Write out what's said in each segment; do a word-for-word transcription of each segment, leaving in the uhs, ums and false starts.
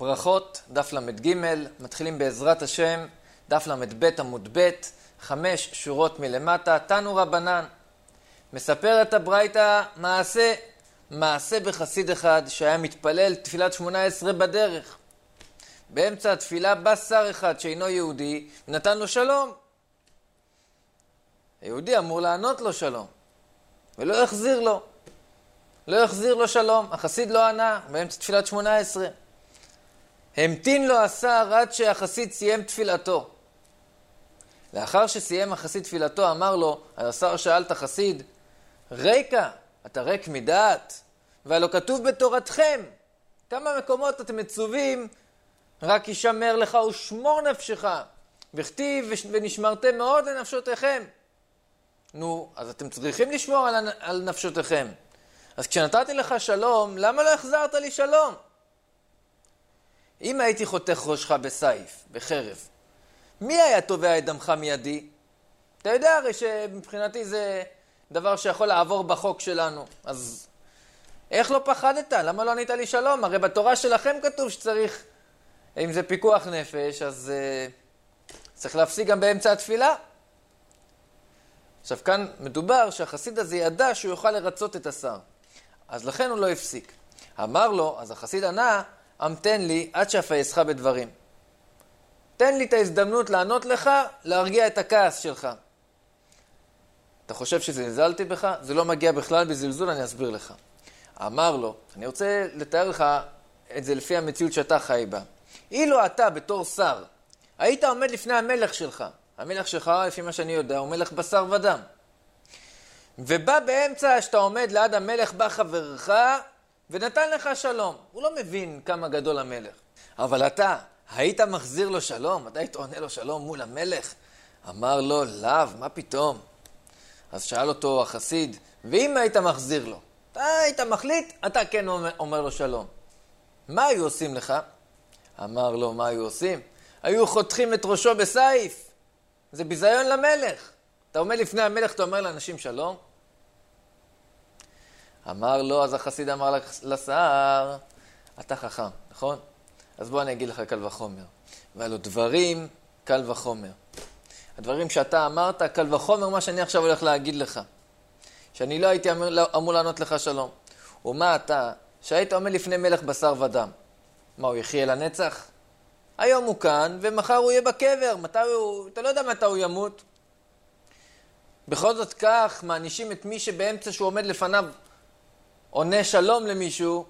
ברכות, דף למד ג', מתחילים בעזרת השם, דף למד ב' עמוד ב', חמש שורות מלמטה, תנו רבנן. מספר את הברייתא מעשה, מעשה בחסיד אחד שהיה מתפלל תפילת שמונה עשרה בדרך. באמצע התפילה בא שר אחד שאינו יהודי ונתן לו שלום. היהודי אמור לענות לו שלום, ולא יחזיר לו. לא יחזיר לו שלום, החסיד לא ענה באמצע תפילת שמונה עשרה. המתין לו השר עד שהחסיד סיים תפילתו. לאחר שסיים החסיד תפילתו אמר לו, השר שאל את החסיד, ריקה, אתה ריק מדעת, והלא כתוב בתורתכם, כמה מקומות אתם מצווים, רק ישמר לך ושמור נפשך, וכתיב ונשמרתם מאוד לנפשותיכם. נו, אז אתם צריכים לשמור על, על נפשותיכם. אז כשנתתי לך שלום, למה לא החזרת לי שלום? אם הייתי חותך ראשך בסייף, בחרב, מי היה תובע את דמך מידי? אתה יודע הרי שמבחינתי זה דבר שיכול לעבור בחוק שלנו. אז איך לא פחדת? למה לא ענית לי שלום? הרי בתורה שלכם כתוב שצריך, אם זה פיקוח נפש, אז uh, צריך להפסיק גם באמצע התפילה. עכשיו כאן מדובר שהחסיד הזה ידע שהוא יוכל לרצות את השר. אז לכן הוא לא הפסיק. אמר לו, אז החסיד ענה, אמתן לי עד שאפייסך בדברים. תן לי את ההזדמנות לענות לך, להרגיע את הכעס שלך. אתה חושב שזלזלתי בך? זה לא מגיע בכלל בזלזול, אני אסביר לך. אמר לו, אני רוצה לתאר לך את זה לפי המציאות שאתה חי בה. אילו אתה בתור שר, היית עומד לפני המלך שלך. המלך שלך, לפי מה שאני יודע, הוא מלך בשר ודם. ובא באמצע שאתה עומד ליד המלך, בא חברך, ונתן לך שלום. הוא לא מבין כמה גדול המלך. אבל אתה, היית מחזיר לו שלום? אתה היית עונה לו שלום מול המלך? אמר לו, לאו, מה פתאום? אז שאל אותו החסיד, ואם היית מחזיר לו? אתה היית מחליט, אתה כן אומר, אומר לו שלום. מה היו עושים לך? אמר לו, מה היו עושים? היו חותכים את ראשו בסייף. זה ביזיון למלך. אתה עומד לפני המלך, אתה אומר לאנשים שלום? אמר לו, אז החסיד אמר לשר, אתה חכם, נכון? אז בוא אני אגיד לך קל וחומר. ועלו דברים, קל וחומר. הדברים שאתה אמרת, קל וחומר, מה שאני עכשיו הולך להגיד לך. שאני לא הייתי אמור, אמור לענות לך שלום. ומה אתה, שהיית עומד לפני מלך בשר ודם. מה, הוא יחיה לנצח? היום הוא כאן, ומחר הוא יהיה בקבר. מתי הוא, אתה לא יודע מתי הוא ימות. בכל זאת כך, מענישים את מי שבאמצע שהוא עומד לפניו, עונה שלום למישהו.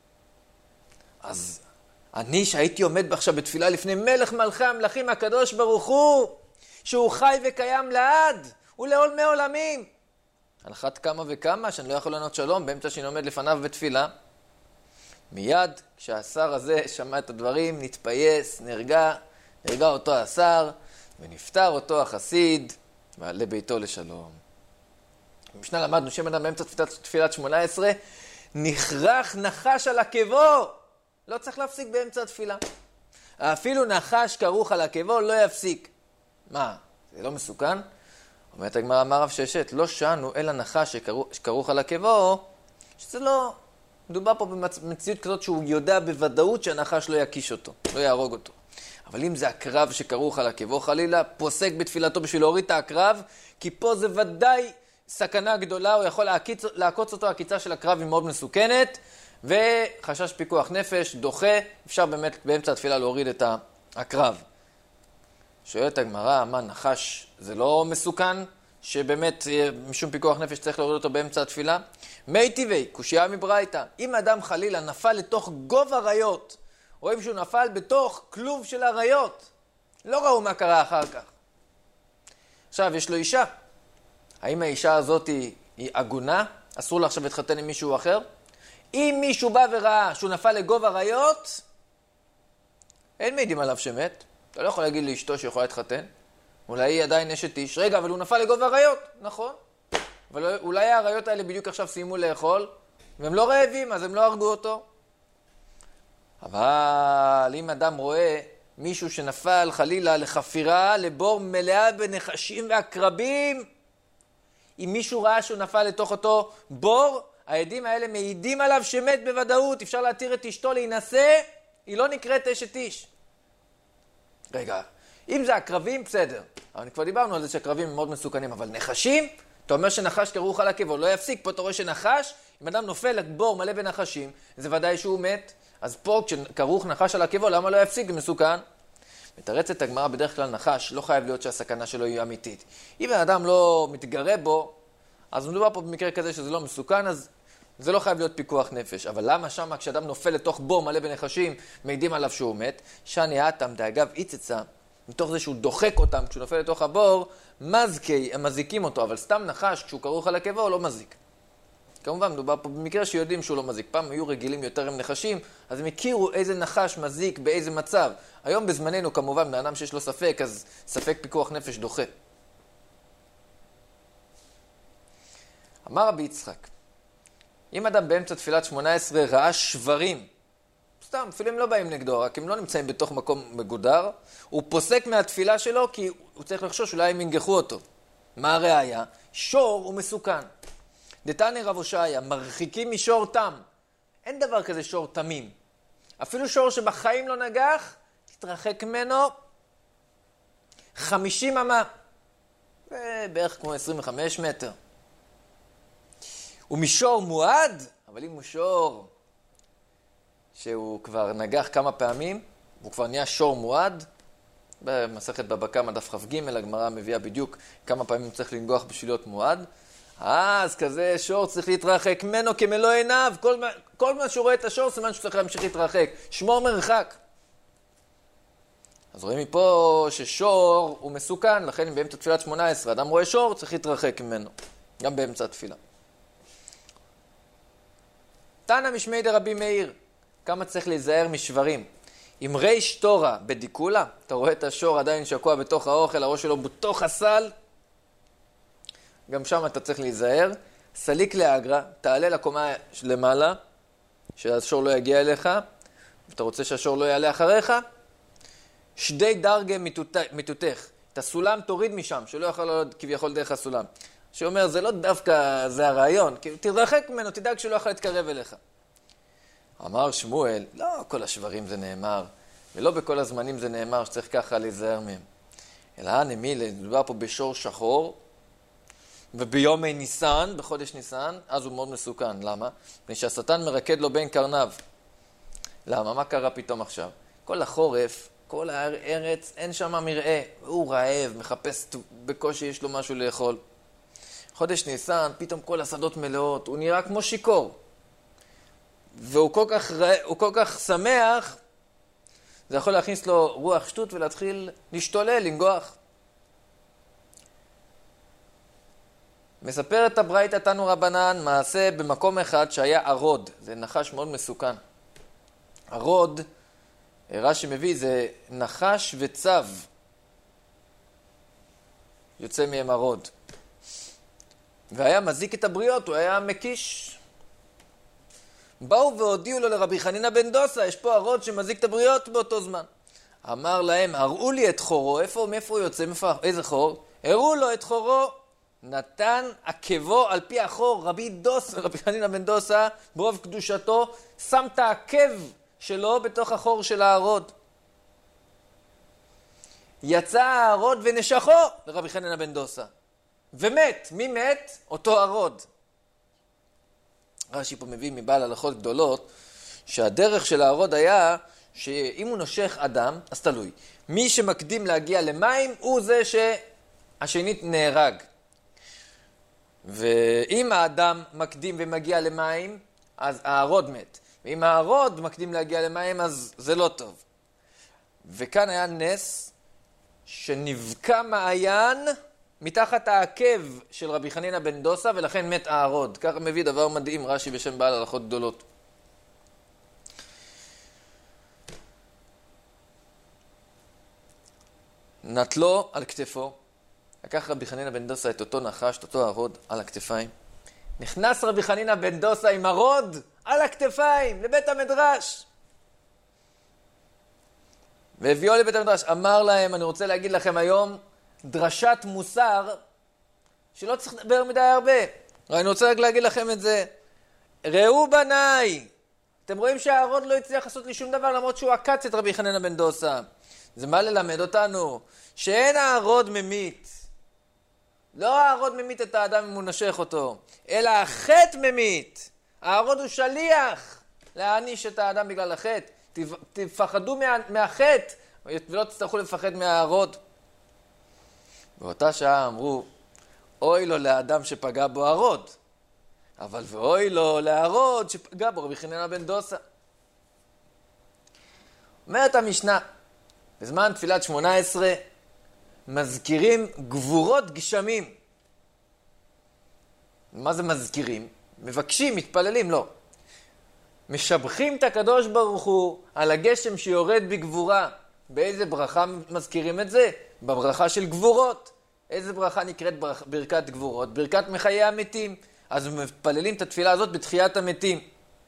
אז אני שהייתי עומד עכשיו בתפילה לפני מלך מלכי המלכים הקדוש ברוך הוא, שהוא חי וקיים לעד, ולעולמי עולמים. על אחת כמה וכמה שאני לא יכול לענות שלום באמצע שאני עומד לפניו בתפילה. מיד כשהשר הזה שמע את הדברים, נתפייס, נרגע, נרגע אותו השר, ונפטר אותו החסיד, ועלה ביתו לשלום. במשנה למדנו שם אדם באמצע תפילת שמונה עשרה, נכרח נחש על עקבו. לא צריך להפסיק באמצע התפילה. אפילו נחש כרוך על עקבו לא יפסיק. מה? זה לא מסוכן? אומרת הגמרא, אמר רב ששת, לא שענו אלא נחש שכרוך על עקבו, שזה לא, מדובר פה במציאות כזאת שהוא יודע בוודאות שהנחש לא יקיש אותו, לא יהרוג אותו. אבל אם זה הקרב שכרוך על עקבו חלילה, פוסק בתפילתו בשביל להוריד את הקרב, כי פה זה ודאי סכנה גדולה, הוא יכול להקיץ, להקוץ אותו, הקיצה של הקרב היא מאוד מסוכנת, וחשש פיקוח נפש, דוחה, אפשר באמת באמצע התפילה להוריד את הקרב. שואלת הגמרא, מה נחש זה לא מסוכן? שבאמת משום פיקוח נפש צריך להוריד אותו באמצע התפילה? מי טבעי, קושיה מברייתא. אם אדם חלילה נפל לתוך גוב אריות, רואים שהוא נפל בתוך כלוב של אריות, לא ראו מה קרה אחר כך. עכשיו יש לו אישה. האם האישה הזאת היא, היא עגונה? אסור לה עכשיו להתחתן עם מישהו אחר? אם מישהו בא וראה שהוא נפל לגוב אריות, אין מעידים עליו שמת. אתה לא יכול להגיד לאשתו שיכולה להתחתן. אולי היא עדיין אשת איש. רגע, אבל הוא נפל לגוב אריות. נכון. אבל אולי האריות האלה בדיוק עכשיו סיימו לאכול, והם לא רעבים, אז הם לא הרגו אותו. אבל אם אדם רואה מישהו שנפל חלילה לחפירה, לבור מלאה בנחשים ועקרבים, אם מישהו ראה שהוא נפל לתוך אותו בור, העדים האלה מעידים עליו שמת בוודאות, אפשר להתיר את אשתו להינשא, היא לא נקראת אשת איש. רגע, אם זה הקרבים, בסדר. אבל כבר דיברנו על זה שהקרבים הם מאוד מסוכנים, אבל נחשים, אתה אומר שנחש כרוך על עקבו, לא יפסיק. פה אתה רואה שנחש, אם אדם נופל לבור מלא בנחשים, זה ודאי שהוא מת. אז פה כשכרוך נחש על עקבו, למה לא יפסיק? זה מסוכן. מתרצת הגמרא, בדרך כלל נחש לא חייב להיות שהסכנה שלו היא אמיתית. אם האדם לא מתגרה בו, אז מדובר פה במקרה כזה שזה לא מסוכן, אז זה לא חייב להיות פיקוח נפש. אבל למה שם כשאדם נופל לתוך בור מלא בנחשים, מעידים עליו שהוא מת? שאני אתם דאגב איצצה, מתוך זה שהוא דוחק אותם כשהוא נופל לתוך הבור, מזקי, הם מזיקים אותו, אבל סתם נחש כשהוא כרוך על עקבו לא מזיק. כמובן, מדובר פה במקרה שיודעים שהוא לא מזיק. פעם היו רגילים יותר עם נחשים, אז הם הכירו איזה נחש מזיק, באיזה מצב. היום בזמננו, כמובן, באדם שיש לו ספק, אז ספק פיקוח נפש דוחה. אמר רבי יצחק, אם אדם באמצע תפילת שמונה עשרה ראה שברים, סתם, אפילו הם לא באים נגדו, רק הם לא נמצאים בתוך מקום מגודר, הוא פוסק מהתפילה שלו כי הוא צריך לחשוש, אולי הם ינגחו אותו. מה הראיה? שור הוא מסוכן. דתני רב הושעיה, מרחיקים משור תם. אין דבר כזה שור תמים. אפילו שור שבחיים לא נגח, תתרחק ממנו חמישים אמה. בערך כמו עשרים וחמישה מטר. ומשור מועד, אבל אם הוא שור שהוא כבר נגח כמה פעמים, הוא כבר נהיה שור מועד, במסכת בבא קמא דף כ"ג, הגמרא מביאה בדיוק כמה פעמים הוא צריך לנגוח בשביל להיות מועד. אז כזה שור צריך להתרחק ממנו כמלוא עיניו, כל מה, כל מה שהוא רואה את השור, סימן שהוא צריך להמשיך להתרחק. שמור מרחק. אז רואים מפה ששור הוא מסוכן, לכן אם באמצע תפילת שמונה עשרה אדם רואה שור, צריך להתרחק ממנו, גם באמצע התפילה. תנא משמי דרבי מאיר, כמה צריך להיזהר משברים. אם ריש תורה בדיקולה, אתה רואה את השור עדיין שקוע בתוך האוכל, הראש שלו בתוך הסל, גם שם אתה צריך להיזהר. סליק לאגרה, תעלה לקומה למעלה, שהשור לא יגיע אליך, ואתה רוצה שהשור לא יעלה אחריך, שדי דרגה מתותך, את הסולם תוריד משם, שלא יכול לעלות כביכול דרך הסולם. שאומר, זה לא דווקא, זה הרעיון, כי תרחק ממנו, תדאג שלא יכול להתקרב אליך. אמר שמואל, לא כל השברים זה נאמר, ולא בכל הזמנים זה נאמר שצריך ככה להיזהר מהם. אלא נמילה, מדובר פה בשור שחור, וביומי ניסן, בחודש ניסן, אז הוא מאוד מסוכן. למה? מפני שהשטן מרקד לו בין קרניו. למה? מה קרה פתאום עכשיו? כל החורף, כל הארץ, אין שם מראה. הוא רעב, מחפש בקושי יש לו משהו לאכול. חודש ניסן, פתאום כל השדות מלאות, הוא נראה כמו שיקור. והוא כל כך, הוא כל כך שמח, זה יכול להכניס לו רוח שטות ולהתחיל להשתולל, לנגוח. מספר את הברייתא תנו רבנן, מעשה במקום אחד שהיה ערוד. זה נחש מאוד מסוכן. ערוד, רש"י מביא, זה נחש וצב. יוצא מהם ערוד. והיה מזיק את הבריות, הוא היה מקיש. באו והודיעו לו לרבי חנינא בן דוסא, יש פה ערוד שמזיק את הבריות באותו זמן. אמר להם, הראו לי את חורו, איפה, מאיפה הוא יוצא, מאיפה, איזה חור? הראו לו את חורו, נתן עקבו על פי החור, רבי דוסא, רבי חנינא בן דוסא, ברוב קדושתו, שם את העקב שלו בתוך החור של הערוד. יצא הערוד ונשכו לרבי חנינא בן דוסא. ומת. מי מת? אותו ערוד. רש"י פה מביא מבעל הלכות גדולות, שהדרך של הערוד היה שאם הוא נושך אדם, אז תלוי. מי שמקדים להגיע למים הוא זה שהשנית נהרג. ואם האדם מקדים ומגיע למים, אז הערוד מת. ואם הערוד מקדים להגיע למים, אז זה לא טוב. וכאן היה נס שנבקע מעיין מתחת העקב של רבי חנינא בן דוסא, ולכן מת הערוד. ככה מביא דבר מדהים, רש"י בשם בעל הלכות גדולות. נטלו על כתפו, לקח רבי חנינא בן דוסא את אותו נחש, את אותו ערוד על הכתפיים. נכנס רבי חנינא בן דוסא עם ערוד על הכתפיים לבית המדרש. והביאו לבית המדרש, אמר להם, אני רוצה להגיד לכם היום, דרשת מוסר, שלא צריך לדבר מדי הרבה. אני רוצה רק להגיד לכם את זה. ראו בניי, אתם רואים שהארוד לא הצליח לעשות לי שום דבר למרות שהוא עקץ את רבי חנינא בן דוסא. זה מה ללמד אותנו? שאין הארוד ממית. לא הארוד ממית את האדם אם הוא נשך אותו, אלא החטא ממית. הארוד הוא שליח להעניש את האדם בגלל החטא. תפחדו מה, מהחטא ולא תצטרכו לפחד מהארוד. באותה שעה אמרו, אוי לו לאדם שפגע בו ארוד, אבל ואוי לו לארוד שפגע בו רבי חנינא בן דוסא. אומרת המשנה, בזמן תפילת שמונה עשרה מזכירים גבורות גשמים. מה זה מזכירים? מבקשים, מתפללים, לא. משבחים את הקדוש ברוך הוא על הגשם שיורד בגבורה. באיזה ברכה מזכירים את זה? בברכה של גבורות. איזה ברכה נקראת ברכת גבורות? ברכת מחיי המתים. אז מתפללים את התפילה הזאת בתחיית המתים.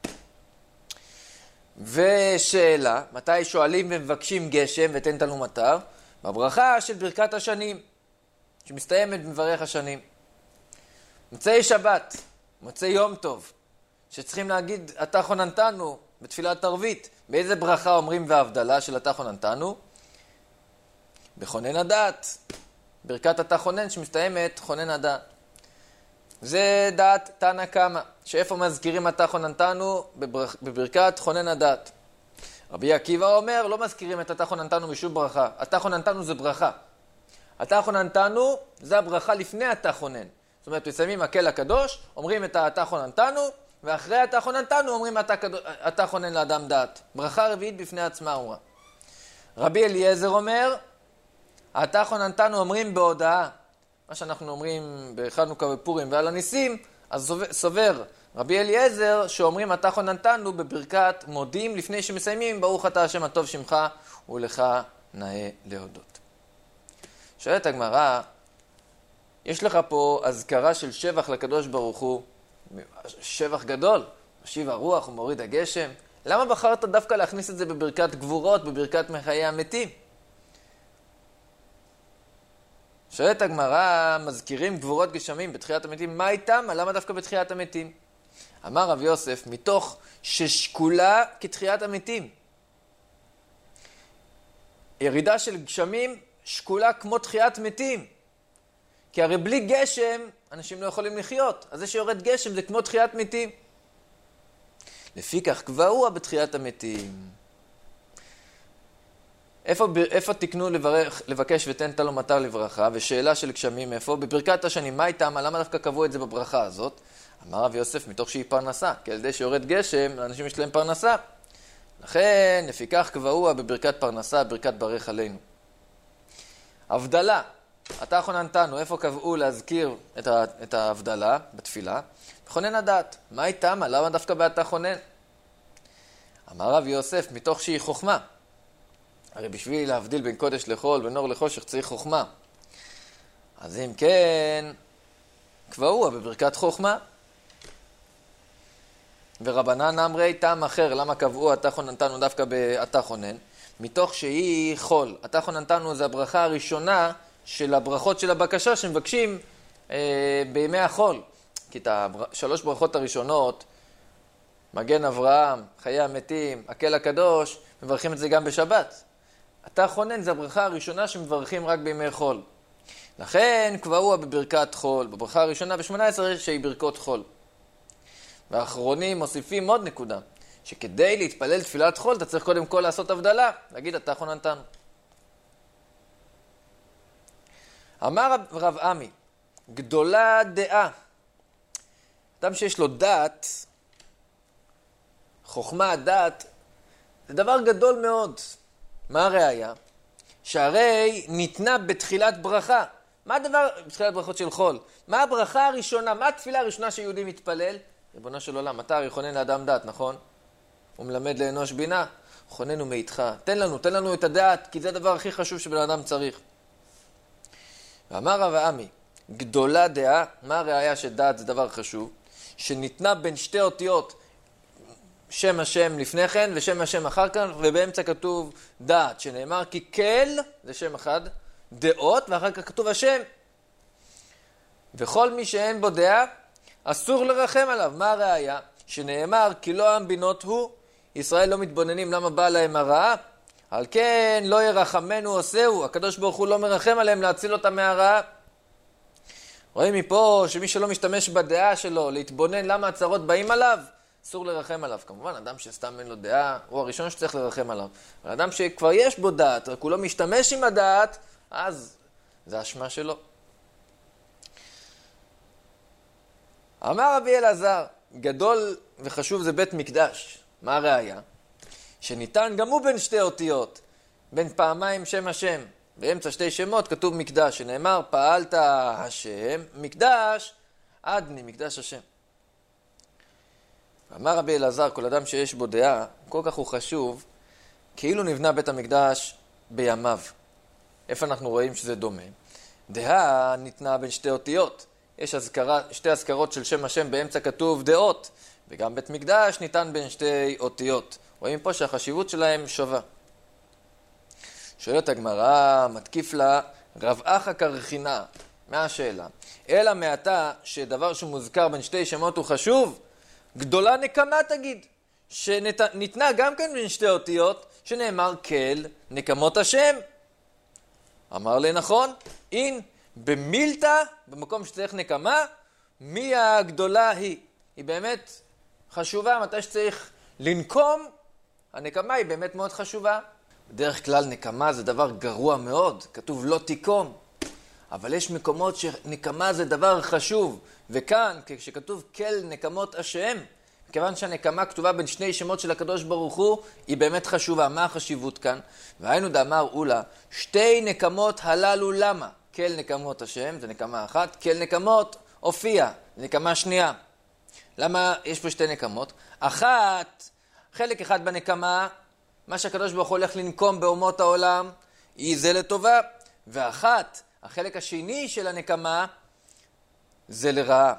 ושאלה, מתי שואלים ומבקשים גשם ותן תנו מטר? בברכה של ברכת השנים, שמסתיימת מברך השנים. מוצאי שבת, מוצאי יום טוב, שצריכים להגיד אתה חוננתנו בתפילת ערבית. באיזה ברכה אומרים והבדלה של אתה חוננתנו? בכונן הדעת. ברכת אתה חונן שמסתיימת חונן הדעת. זה דעת תנא קמא, שאיפה מזכירים אתה חוננתנו? בברכ... בברכת חונן הדעת. רבי עקיבא אומר, לא מזכירים את אתה חוננתנו משום ברכה. אתה חוננתנו זה ברכה. אתה חוננתנו זה הברכה לפני אתה חונן. זאת אומרת, מסיימים מקל הקדוש, אומרים את אתה חוננתנו, ואחרי אתה חוננתנו אומרים אתה, קדוש... אתה חונן לאדם דעת. ברכה רביעית בפני עצמה אומרה. רבי אליעזר אומר, אתה חוננתנו אומרים בהודעה. מה שאנחנו אומרים בחנוכה ופורים ועל הניסים, אז סובר רבי אליעזר שאומרים אתה חוננתנו בברכת מודים לפני שמסיימים ברוך אתה השם הטוב שמך ולך נאה להודות. שואלת הגמרא, יש לך פה הזכרה של שבח לקדוש ברוך הוא, שבח גדול, משיב הרוח ומוריד הגשם. למה בחרת דווקא להכניס את זה בברכת גבורות, בברכת מחיי המתים? שואלת הגמרא, מזכירים גבורות גשמים בתחיית המתים, מה איתם? למה דווקא בתחיית המתים? אמר רב יוסף, מתוך ששקולה כתחיית המתים. ירידה של גשמים שקולה כמו תחיית מתים. כי הרי בלי גשם אנשים לא יכולים לחיות. אז זה שיורד גשם זה כמו תחיית מתים. לפיכך קבעוה בתחיית המתים. איפה, איפה תקנו לברך, לבקש ותן תנו מטר לברכה? ושאלה של גשמים איפה? בברכת השנים. מה איתם? למה דווקא קבעו את זה בברכה הזאת? אמר רב יוסף, מתוך שהיא פרנסה. כי על ידי שיורד גשם, לאנשים יש להם פרנסה. לכן, לפיכך קבעוה בברכת פרנסה, ברכת ברך עלינו. הבדלה. אתה חוננתנו, איפה קבעו להזכיר את, ה, את ההבדלה בתפילה? בכונן הדעת. מה איתם? למה דווקא באתה חונן? אמר רב יוסף, מתוך שהיא חוכמה. הרי בשביל להבדיל בין קודש לחול, בין אור לחושך, צריך חוכמה. אז אם כן, קבעוה בברכת חוכמה. ורבנן אמרי טעם אחר, למה קבעו אתה חוננתנו דווקא באתה חונן? מתוך שהיא חול. אתה חוננתנו זה הברכה הראשונה של הברכות של הבקשה שמבקשים אה, בימי החול. כי את השלוש ברכות הראשונות, מגן אברהם, חיי המתים, הקל הקדוש, מברכים את זה גם בשבת. אתה חונן זה הברכה הראשונה שמברכים רק בימי חול. לכן קבעוה בברכת חול, בברכה הראשונה ב-שמונה עשרה שהיא ברכות חול. והאחרונים מוסיפים עוד נקודה, שכדי להתפלל תפילת חול אתה צריך קודם כל לעשות הבדלה, להגיד אתה חוננתנו. אמר רב עמי, גדולה דעה. אדם שיש לו דעת, חוכמה, דעת, זה דבר גדול מאוד. מה הראיה? שהרי ניתנה בתחילת ברכה. מה הדבר בתחילת ברכות של חול? מה הברכה הראשונה? מה התפילה הראשונה שיהודי מתפלל? ריבונו של עולם, אתה הרי חונן לאדם דעת, נכון? הוא מלמד לאנוש בינה. חוננו מאיתך. תן לנו, תן לנו את הדעת, כי זה הדבר הכי חשוב שבן אדם צריך. ואמר רב עמי, גדולה דעה, מה הראיה שדעת זה דבר חשוב? שניתנה בין שתי אותיות, שם השם לפני כן ושם השם אחר כך, ובאמצע כתוב דעת, שנאמר כי כל, זה שם אחד, דעות, ואחר כך כתוב השם. וכל מי שאין בו דעה, אסור לרחם עליו. מה הראיה? שנאמר כי לא עם בינות הוא, ישראל לא מתבוננים למה בא להם הרעה, על כן לא ירחמנו עושהו, הקדוש ברוך הוא לא מרחם עליהם להציל אותם מהרעה. רואים מפה שמי שלא משתמש בדעה שלו להתבונן למה הצרות באים עליו, אסור לרחם עליו. כמובן, אדם שסתם אין לו דעה, הוא הראשון שצריך לרחם עליו. אבל אדם שכבר יש בו דעת, רק הוא לא משתמש עם הדעת, אז זה אשמה שלו. אמר רבי אלעזר, גדול וחשוב זה בית מקדש. מה הראיה? שניתן גם הוא בין שתי אותיות, בין פעמיים שם השם. באמצע שתי שמות כתוב מקדש, שנאמר פעלת השם, מקדש, עדני, מקדש השם. אמר רבי אלעזר, כל אדם שיש בו דעה, כל כך הוא חשוב, כאילו נבנה בית המקדש בימיו. איפה אנחנו רואים שזה דומה? דעה ניתנה בין שתי אותיות. יש הזכרה, שתי הזכרות של שם השם, באמצע כתוב דעות, וגם בית מקדש ניתן בין שתי אותיות. רואים פה שהחשיבות שלהם שווה. שואלת הגמרא, מתקיף לה, רב אחא קרחינה. מה השאלה? אלא מעתה שדבר שמוזכר בין שתי שמות הוא חשוב, גדולה נקמה תגיד, שניתנה גם כן בין שתי אותיות, שנאמר כל נקמות השם. אמר לי נכון, אין במילתא, במקום שצריך נקמה, מי הגדולה היא? היא באמת חשובה, מתי שצריך לנקום, הנקמה היא באמת מאוד חשובה. בדרך כלל נקמה זה דבר גרוע מאוד, כתוב לא תיקום. אבל יש מקומות שנקמה זה דבר חשוב, וכאן כשכתוב כל נקמות השם, כיוון שהנקמה כתובה בין שני שמות של הקדוש ברוך הוא, היא באמת חשובה. מה החשיבות כאן? והיינו דאמר אולה, שתי נקמות הללו למה? כל נקמות השם, זה נקמה אחת, כל נקמות הופיע, זה נקמה שנייה. למה יש פה שתי נקמות? אחת, חלק אחד בנקמה, מה שהקדוש ברוך הוא הולך לנקום באומות העולם, היא זה לטובה, ואחת, החלק השני של הנקמה, זה לרעה.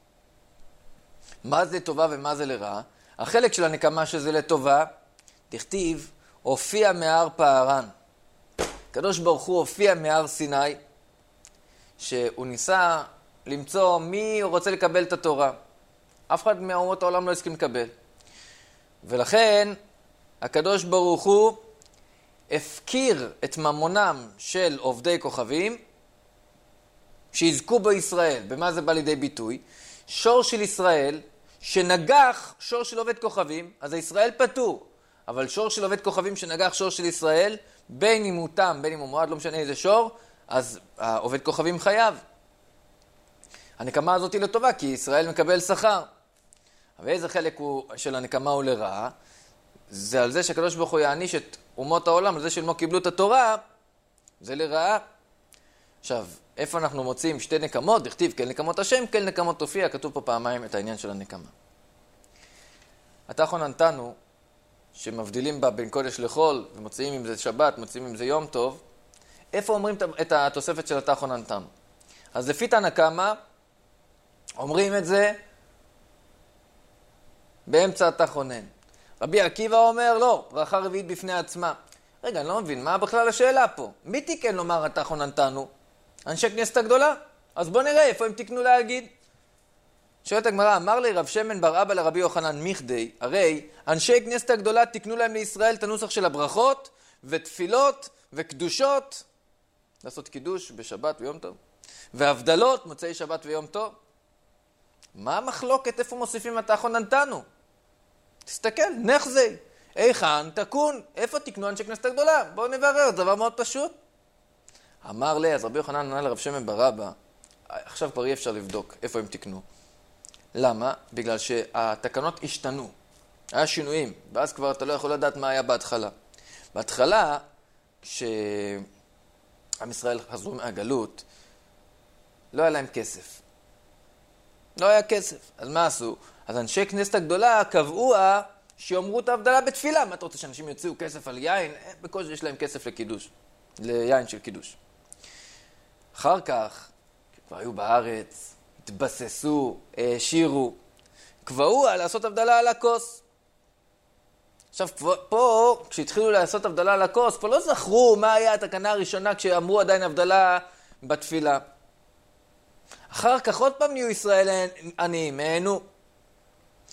מה זה לטובה ומה זה לרעה? החלק של הנקמה שזה לטובה, תכתיב, הופיע מהר פערן. הקדוש ברוך הוא הופיע מהר סיני, שהוא ניסה למצוא מי הוא רוצה לקבל את התורה. אף אחד מאומות העולם לא הסכים לקבל. ולכן, הקדוש ברוך הוא הפקיר את ממונם של עובדי כוכבים, שיזכו בישראל. במה זה בא לידי ביטוי? שור של ישראל, שנגח שור של עובד כוכבים, אז הישראל פטור. אבל שור של עובד כוכבים שנגח שור של ישראל, בין אם הוא תם, בין אם הוא מועד, לא משנה איזה שור, אז העובד כוכבים חייב. הנקמה הזאת היא לטובה, כי ישראל מקבל שכר. אבל איזה חלק הוא, של הנקמה הוא לרעה? זה על זה שהקדוש ברוך הוא יעניש את אומות העולם, על זה שלא קיבלו את התורה, זה לרעה. עכשיו, איפה אנחנו מוצאים שתי נקמות? דכתיב כל נקמות השם, כל נקמות תופיע, כתוב פה פעמיים את העניין של הנקמה. התחון נתנו, שמבדילים בה בין קודש לחול, ומוצאים אם זה שבת, מוצאים אם זה יום טוב, איפה אומרים את התוספת של התחון נתנו? אז לפי תנא קמא, אומרים את זה באמצע התחונן. רבי עקיבא אומר, לא, ברכה רביעית בפני עצמה. רגע, אני לא מבין, מה בכלל השאלה פה? מי תיקן לומר התחון נתנו? אנשי כנסת הגדולה? אז בוא נראה איפה הם תיקנו להגיד. שואלת הגמרא, אמר לי רב שמן בר אבא לרבי יוחנן מיכדי, הרי אנשי כנסת הגדולה תיקנו להם לישראל את הנוסח של הברכות ותפילות וקדושות, לעשות קידוש בשבת ויום טוב, והבדלות מוצאי שבת ויום טוב. מה המחלוקת? איפה מוסיפים התחון נתנו? תסתכל, נחזי, איכן תקון, איפה תקנו אנשי כנסת הגדולה? בואו נברר, דבר מאוד פשוט. אמר לי, אז רבי יוחנן ענה לרב שמן בר אבא, עכשיו כבר אי אפשר לבדוק איפה הם תקנו. למה? בגלל שהתקנות השתנו, היה שינויים, ואז כבר אתה לא יכול לדעת מה היה בהתחלה. בהתחלה, כשעם ישראל חזרו מהגלות, לא היה להם כסף. לא היה כסף. אז מה עשו? אז אנשי כנסת הגדולה קבעו שיאמרו את ההבדלה בתפילה. מה אתה רוצה, שאנשים יוציאו כסף על יין? בקושי יש להם כסף לקידוש, ליין של קידוש. אחר כך, כבר היו בארץ, התבססו, העשירו, קבעו לעשות הבדלה על הכוס. עכשיו, פה, כשהתחילו לעשות הבדלה על הכוס, פה לא זכרו מה היה התקנה הראשונה כשאמרו עדיין הבדלה בתפילה. אחר כך עוד פעם נהיו ישראל עניים, הענו.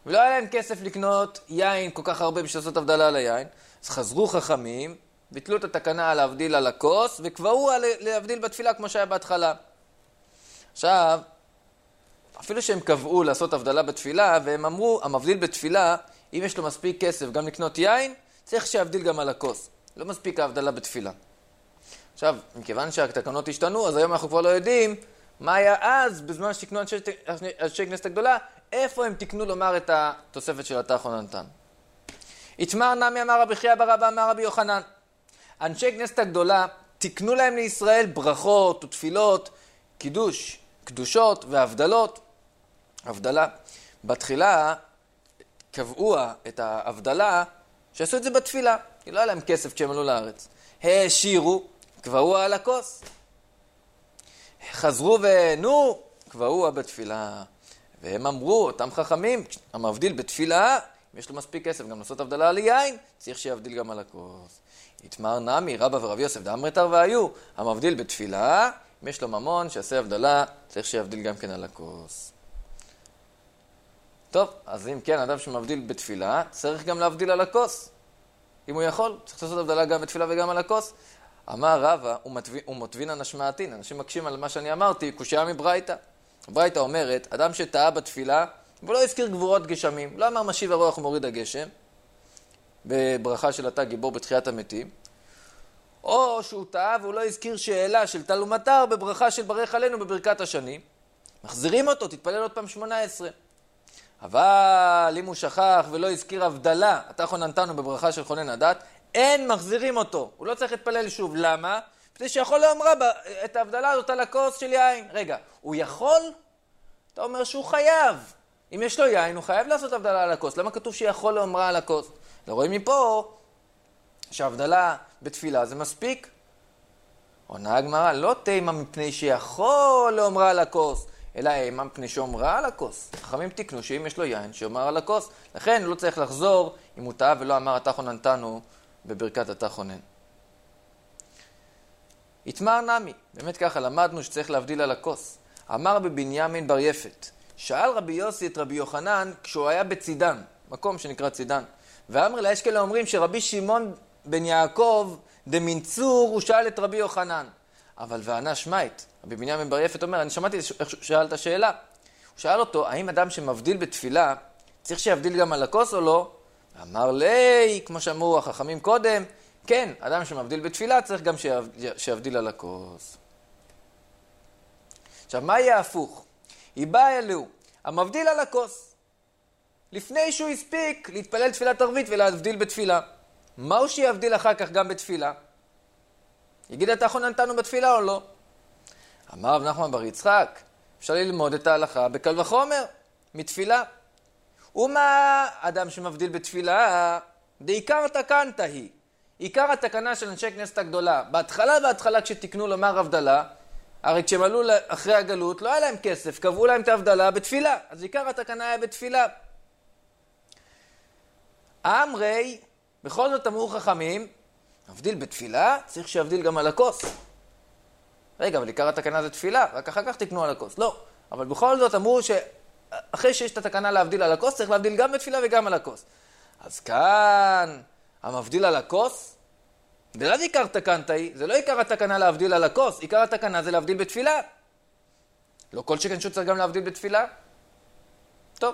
ולא היה להם כסף לקנות יין כל כך הרבה בשביל לעשות הבדלה ליין, אז חזרו חכמים, ביטלו את התקנה להבדיל על הכוס, וקבעו להבדיל בתפילה כמו שהיה בהתחלה. עכשיו, אפילו שהם קבעו לעשות הבדלה בתפילה, והם אמרו, המבדיל בתפילה, אם יש לו מספיק כסף גם לקנות יין, צריך שיבדיל גם על הכוס. לא מספיק ההבדלה בתפילה. עכשיו, מכיוון שהתקנות השתנו, אז היום אנחנו כבר לא יודעים מה היה אז, בזמן שתקנו אנשי כנסת הגדולה, איפה הם תקנו לומר את התוספת של התחון הנתן. יתמר נמי אמר רבי חייא בר אבא אמר רבי יוחנן. אנשי כנסת הגדולה תקנו להם לישראל ברכות ותפילות, קידוש, קדושות והבדלות. הבדלה. בתחילה קבעו את ההבדלה שעשו את זה בתפילה. כי לא היה להם כסף כשהם עלו לארץ. העשירו, קבעו על הכוס. חזרו ונו, קבעו בתפילה. והם אמרו, אותם חכמים, המבדיל בתפילה, אם יש לו מספיק כסף גם לעשות הבדלה על יין, צריך שיבדיל גם על הכוס. יתמר נמי, רבא ורב יוסף דאמרתר והיו, המבדיל בתפילה, אם יש לו ממון שיעשה הבדלה, צריך שיבדיל גם כן על הכוס. טוב, אז אם כן, אדם שמבדיל בתפילה, צריך גם להבדיל על הכוס. אם הוא יכול, צריך לעשות הבדלה גם בתפילה וגם על הכוס. אמר רבא, הוא מוטבינן השמעתין, אנשים מקשים על מה שאני אמרתי, קושיה מברייתא. ברייתא אומרת, אדם שטעה בתפילה, ולא הזכיר גבורות גשמים, לא אמר משיב הרוח ומוריד הגשם, בברכה של אתה גיבור בתחיית המתים, או שהוא טעה והוא לא הזכיר שאלה של טל ומטר בברכה של ברך עלינו בברכת השנים, מחזירים אותו, תתפלל עוד פעם שמונה עשרה. אבל אם הוא שכח ולא הזכיר הבדלה, אתה חוננתנו בברכה של חונן הדת, אין מחזירים אותו, הוא לא צריך להתפלל שוב. למה? כדי שיכול לאמרה את ההבדלה הזאת על הכוס של יין. רגע, הוא יכול? אתה אומר שהוא חייב. אם יש לו יין, הוא חייב לעשות הבדלה על הכוס. למה כתוב שיכול לאמרה על הכוס? לא רואים מפה שההבדלה בתפילה זה מספיק. עונה הגמרא, לא תימה מפני שיכול לאמרה על הכוס, אלא אימה מפני שאומרה על הכוס. חכמים תקנו שאם יש לו יין, שאומר על הכוס. לכן לא צריך לחזור אם הוא טעה ולא אמר אתה חוננתנו בברכת אתה חונן. יתמר נמי, באמת ככה למדנו שצריך להבדיל על הכוס. אמר בבנימין בר יפת, שאל רבי יוסי את רבי יוחנן כשהוא היה בצידן, מקום שנקרא צידן. ואמר לה, יש כאלה אומרים שרבי שמעון בן יעקב דמנצור, הוא שאל את רבי יוחנן. אבל וענה שמית, רבי בנימין בר יפת אומר, אני שמעתי איך שאלת שאלה. הוא שאל אותו, האם אדם שמבדיל בתפילה, צריך שיבדיל גם על הכוס או לא? אמר לי, כמו שאמרו החכמים קודם, כן, אדם שמבדיל בתפילה צריך גם שיבדיל על הכוס. עכשיו, מה יהיה הפוך? היא באה אלו, המבדיל על הכוס, לפני שהוא הספיק להתפלל תפילת ערבית ולהבדיל בתפילה. מהו שיבדיל אחר כך גם בתפילה? יגיד אתה חוננתנו בתפילה או לא? אמר רב נחמן בר יצחק, אפשר ללמוד את ההלכה בקל וחומר, מתפילה. ומה אדם שמבדיל בתפילה? דעיקר תקנת היא. עיקר התקנה של אנשי כנסת הגדולה, בהתחלה בהתחלה כשתקנו לומר הבדלה, הרי כשהם עלו אחרי הגלות לא היה להם כסף, קבעו להם את ההבדלה בתפילה, אז עיקר התקנה היה בתפילה. אמרי, בכל זאת אמרו חכמים, מבדיל בתפילה, צריך שיבדיל גם על הכוס. רגע, אבל עיקר התקנה זה תפילה, רק אחר כך תקנו על הכוס. לא, אבל בכל זאת אמרו שאחרי שיש את התקנה להבדיל על הכוס, צריך להבדיל גם בתפילה וגם על הכוס. אז כאן, המבדיל על הכוס, זה לא עיקר תקנת היא, זה לא עיקר התקנה להבדיל על הכוס, עיקר התקנה זה להבדיל בתפילה. לא כל שכן שהוא צריך גם להבדיל בתפילה. טוב.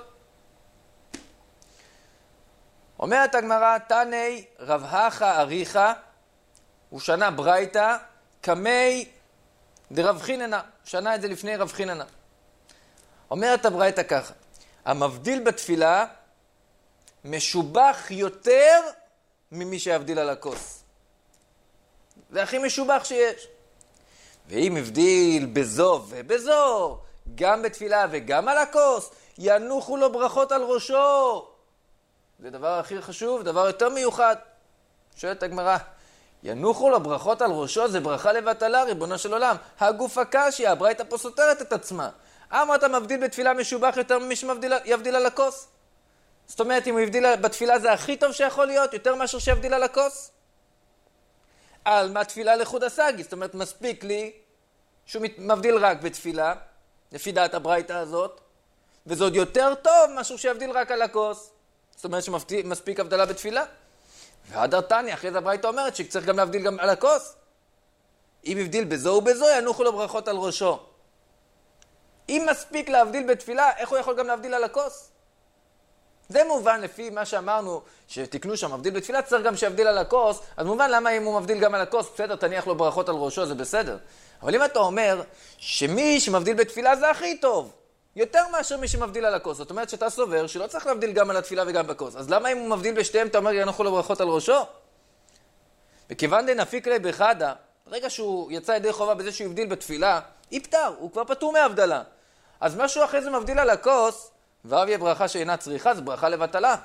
אומרת הגמרא, תני רב הכה אריכה, הוא שנה ברייתא, כמי דרב חיננה, שנה את זה לפני רב חיננה. אומרת הברייתא ככה, המבדיל בתפילה משובח יותר ממי שיבדיל על הכוס. זה הכי משובח שיש. ואם הבדיל בזו ובזו, גם בתפילה וגם על הכוס, ינוחו לו ברכות על ראשו. זה דבר הכי חשוב, דבר יותר מיוחד. שואלת הגמרא, ינוחו לו ברכות על ראשו, זה ברכה לבטלה, ריבונו של עולם. הגוף הקשיא, הברייתא פה סותרת את עצמה. אמרת מבדיל בתפילה משובח יותר ממי שיבדיל על הכוס? זאת אומרת, אם הוא יבדיל בתפילה זה הכי טוב שיכול להיות, יותר מאשר שיבדיל על הכוס? על מה תפילה לחוד הסגי, זאת אומרת, מספיק לי שהוא מבדיל רק בתפילה, לפי דעת הברייתא הזאת, וזה עוד יותר טוב משהו שיבדיל רק על הכוס. זאת אומרת שמספיק הבדלה בתפילה. והדר תניא, אחרי זה הברייתא אומרת שצריך גם להבדיל גם על הכוס. אם הבדיל בזו ובזו, ינוחו לו ברכות על ראשו. אם מספיק להבדיל בתפילה, איך הוא יכול גם להבדיל על הכוס? זה מובן לפי מה שאמרנו, שתקנו שם מבדיל בתפילה, צריך גם שיבדיל על הכוס, אז מובן למה אם הוא מבדיל גם על הכוס, בסדר, תניח לו ברכות על ראשו, זה בסדר. אבל אם אתה אומר שמי שמבדיל בתפילה זה הכי טוב, יותר מאשר מי שמבדיל על הכוס, זאת אומרת שאתה סובר שלא צריך להבדיל גם על התפילה וגם בכוס, אז למה אם הוא מבדיל בשתיהם, אתה אומר ינוחו לו ברכות על ראשו? וכיוון דנפיק ליה בחדא, ברגע שהוא יצא ידי חובה בזה שהוא הבדיל בתפילה, יפטר, הוא כבר פטור מהבדלה. אז משהו אחרי זה מבדיל על הכוס, ואב יהיה ברכה שאינה צריכה, זה ברכה לבטלה.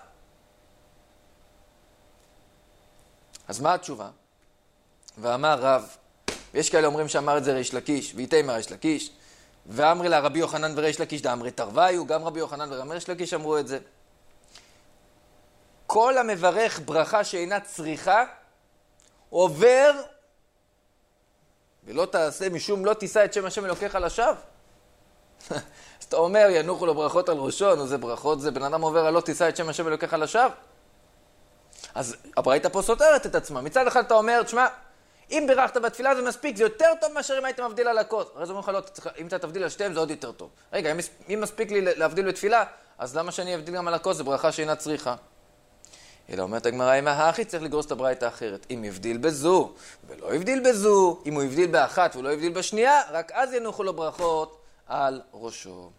אז מה התשובה? ואמר רב, ויש כאלה אומרים שאמר את זה ריש לקיש, ואיתמר ריש לקיש, ואמרי לה רבי יוחנן וריש לקיש, דאמרי תרוויו, גם רבי יוחנן וגם ריש לקיש אמרו את זה. כל המברך ברכה שאינה צריכה, עובר, ולא תעשה משום לא תישא את שם השם אלוקיך לשווא. אז אתה אומר, ינוחו לו ברכות על ראשו, נו זה ברכות, זה בן אדם עובר על לא תישא את שם השם אלוקיך לשווא. אז הברייתא פה סותרת את עצמה. מצד אחד אתה אומר, תשמע, אם בירכת בתפילה זה מספיק, זה יותר טוב מאשר אם היית מבדיל על הכוס. הרי זה אומר לך, לא, אם אתה תבדיל על שתיהם זה עוד יותר טוב. רגע, אם, אם מספיק לי להבדיל בתפילה, אז למה שאני אבדיל גם על הכוס? זה ברכה שאינה צריכה. אלא אומרת הגמרא, אם האחי צריך לגרוס את הברייתא האחרת. אם הבדיל בזו ולא הבדיל בזו, אם הוא הבדיל באחת ולא הבדיל בשנייה, רק אז ינוחו לו ברכות על ראשו.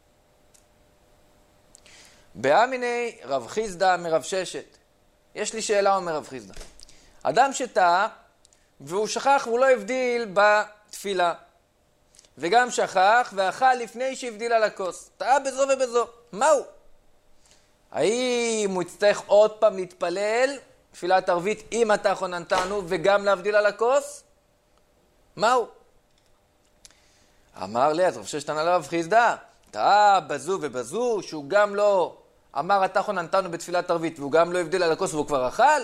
באמיני רב חיסדא מרב ששת. יש לי שאלה אומר רב חיסדא. אדם שטעה והוא שכח והוא לא הבדיל בתפילה. וגם שכח ואכל לפני שהבדיל על הכוס. טעה בזו ובזו. מהו? האם הוא יצטרך עוד פעם להתפלל תפילת ערבית עם התחון נתנו וגם להבדיל על הכוס? מהו? אמר לי, אז רב ששת ענה לרב חיסדא, טעה בזו ובזו, שהוא גם לא אמר התחון נתנו בתפילת ערבית והוא גם לא הבדיל על הכוס והוא כבר אכל?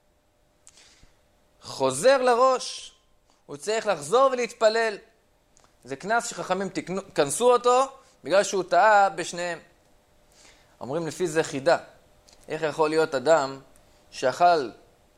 חוזר לראש, הוא צריך לחזור ולהתפלל. זה כנס שחכמים כנסו אותו בגלל שהוא טעה בשניהם. אומרים לפי זה חידה. איך יכול להיות אדם שאכל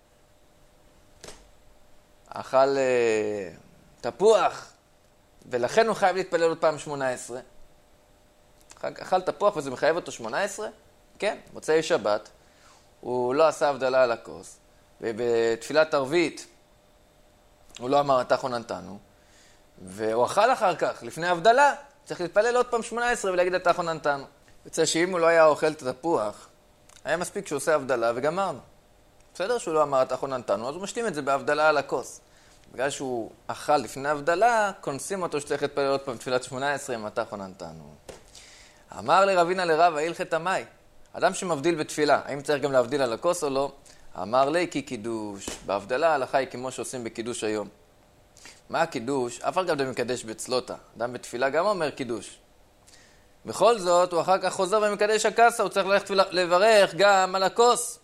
אכל אה, תפוח ולכן הוא חייב להתפלל עוד פעם שמונה עשרה? אכל תפוח וזה מחייב אותו שמונה עשרה? כן, מוצאי שבת הוא לא עשה הבדלה על הכוס ובתפילת ערבית הוא לא אמר התחון נתנו והוא אכל אחר כך לפני הבדלה צריך להתפלל עוד פעם שמונה עשרה ולהגיד התחון נתנו. יוצא שאם הוא לא היה אוכל את התפוח, היה מספיק שהוא עושה הבדלה וגמרנו. בסדר שהוא לא אמר התחון נתנו, אז הוא משלים את זה בהבדלה על הכוס. בגלל שהוא אכל לפני הבדלה, כונסים אותו שצריך להתפלל עוד פעם תפילת שמונה עשרה עם התחון נתנו. אמר לרבינה לרב, ההלכת המאי, אדם שמבדיל בתפילה, האם צריך גם להבדיל על הכוס או לא? אמר לי כי קידוש, בהבדלה ההלכה היא כמו שעושים בקידוש היום. מה הקידוש? אף אחד גם מקדש בצלותה. אדם בתפילה גם אומר קידוש. בכל זאת, הוא אחר כך חוזר ומקדש הכסה, הוא צריך ללכת לברך גם על הכוס.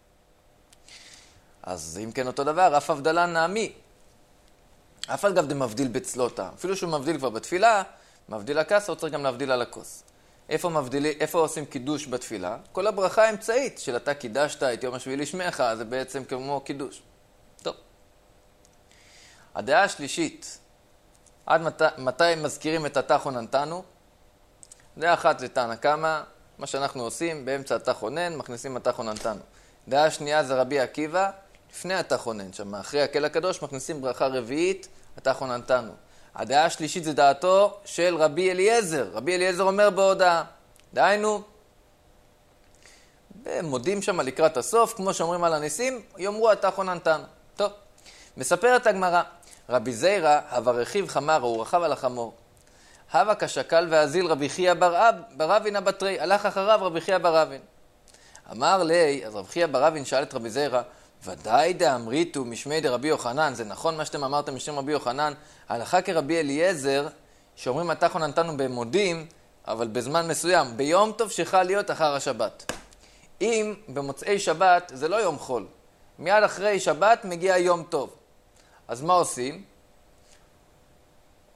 אז אם כן אותו דבר, אף הבדלה נעמי. אף על גב דמבדיל בצלותה. אפילו שהוא מבדיל כבר בתפילה, מבדיל הכסה, הוא צריך גם להבדיל על הכוס. איפה, מבדיל, איפה עושים קידוש בתפילה? כל הברכה האמצעית של אתה קידשת את יום השביעי לשמך, זה בעצם כמו קידוש. טוב. הדעה השלישית, עד מת, מתי מזכירים את התחון נתנו? דעה אחת זה תנא קמא, מה שאנחנו עושים, באמצע התחונן, מכניסים התחון נתנו. דעה שנייה זה רבי עקיבא, לפני התחונן, שם אחרי הקהל הקדוש מכניסים ברכה רביעית, התחון נתנו. הדעה השלישית זה דעתו של רבי אליעזר. רבי אליעזר אומר בהודעה, דהיינו, מודים שם לקראת הסוף, כמו שאומרים על הניסים, יאמרו התחון נתנו. טוב, מספרת הגמרא, רבי זיירא, הווה רכיב חמר, הוא רכב על החמור. הווה כשקל ואזיל רבי חייא בר אבין הבטרי, הלך אחריו רבי חייא בר אבין. אמר לי, אז רבי חייא בר אבין שאל את רבי זיירא, ודאי דאמריתו משמי דרבי יוחנן, זה נכון מה שאתם אמרתם משם רבי יוחנן, הלכה כרבי אליעזר, שאומרים התחון נתנו במודים, אבל בזמן מסוים, ביום טוב שחל להיות אחר השבת. אם במוצאי שבת זה לא יום חול, מיד אחרי שבת מגיע יום טוב. אז מה עושים?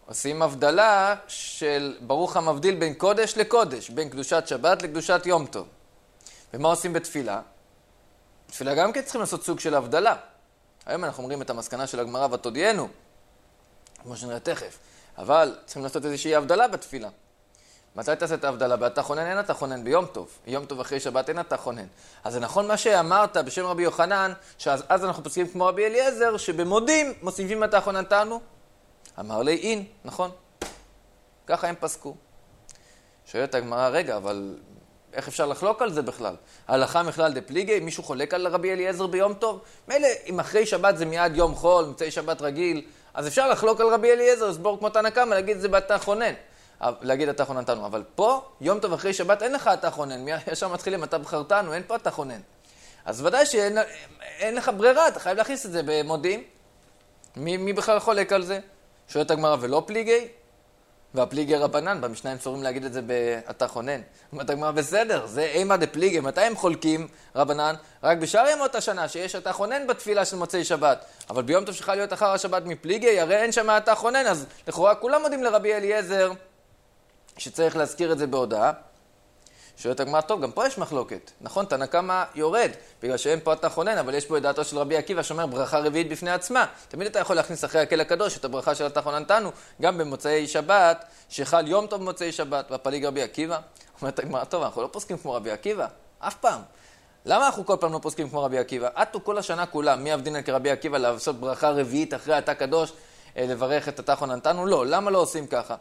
עושים הבדלה של ברוך המבדיל בין קודש לקודש, בין קדושת שבת לקדושת יום טוב. ומה עושים בתפילה? בתפילה גם כן צריכים לעשות סוג של הבדלה. היום אנחנו אומרים את המסקנה של הגמרא ותודיענו, כמו שנראה תכף. אבל צריכים לעשות איזושהי הבדלה בתפילה. מתי תעשה את ההבדלה? באתה חונן אין אתה חונן ביום טוב. יום טוב אחרי שבת אין אתה חונן. אז זה נכון מה שאמרת בשם רבי יוחנן, שאז אנחנו פוסקים כמו רבי אליעזר, שבמודים מוסיפים אתה חוננתנו. אמר לי אין, נכון? ככה הם פסקו. שואלת הגמרא, רגע, אבל איך אפשר לחלוק על זה בכלל? ההלכה מכלל דפליגי, מישהו חולק על רבי אליעזר ביום טוב? מילא, אם אחרי שבת זה מיד יום חול, מצאי שבת רגיל, אז אפשר לחלוק על רבי אליעזר, לסבור כמו תנא קמא, להגיד את זה באתה חונן. להגיד אתה חוננתנו. אבל פה, יום טוב אחרי שבת, אין לך אתה חונן. ישר מתחילים, אתה בחרתנו, אין פה אתה חונן. אז ודאי שאין אין לך ברירה, אתה חייב להכניס את זה במודים. מי, מי בכלל חולק על זה? שואלת הגמרא, ולא פליגי? והפליגי רבנן, במשנה הם צורים להגיד את זה באתה חונן. אומרת הגמרא, בסדר, זה אימה דפליגי. מתי הם חולקים רבנן? רק בשאר ימות השנה, שיש אתה חונן בתפילה של מוצאי שבת. אבל ביום טוב שחל להיות אחר השבת מפליגי, הרי אין שם אתה חונן, אז לכאורה כולם מודים לרבי אליעזר, שצריך להזכיר את זה בהודעה. שואלת הגמרא, טוב, גם פה יש מחלוקת. נכון, תנא קמא יורד, בגלל שאין פה אתה חונן, אבל יש פה את דעתו של רבי עקיבא, שאומר ברכה רביעית בפני עצמה. תמיד אתה יכול להכניס אחרי הקהל הקדוש את הברכה של אתה חוננתנו, גם במוצאי שבת, שחל יום טוב במוצאי שבת, והפליג רבי עקיבא. אומרת הגמרא, טוב, אנחנו לא פוסקים כמו רבי עקיבא, אף פעם. למה אנחנו כל פעם לא פוסקים כמו רבי עקיבא? עטו כל השנה כולה, מי עבדינן כרבי עקיבא, לעשות ברכה רביעית אחרי אתה קדוש, לברך את אתה חוננתנו? לא, למה לא עושים ככה?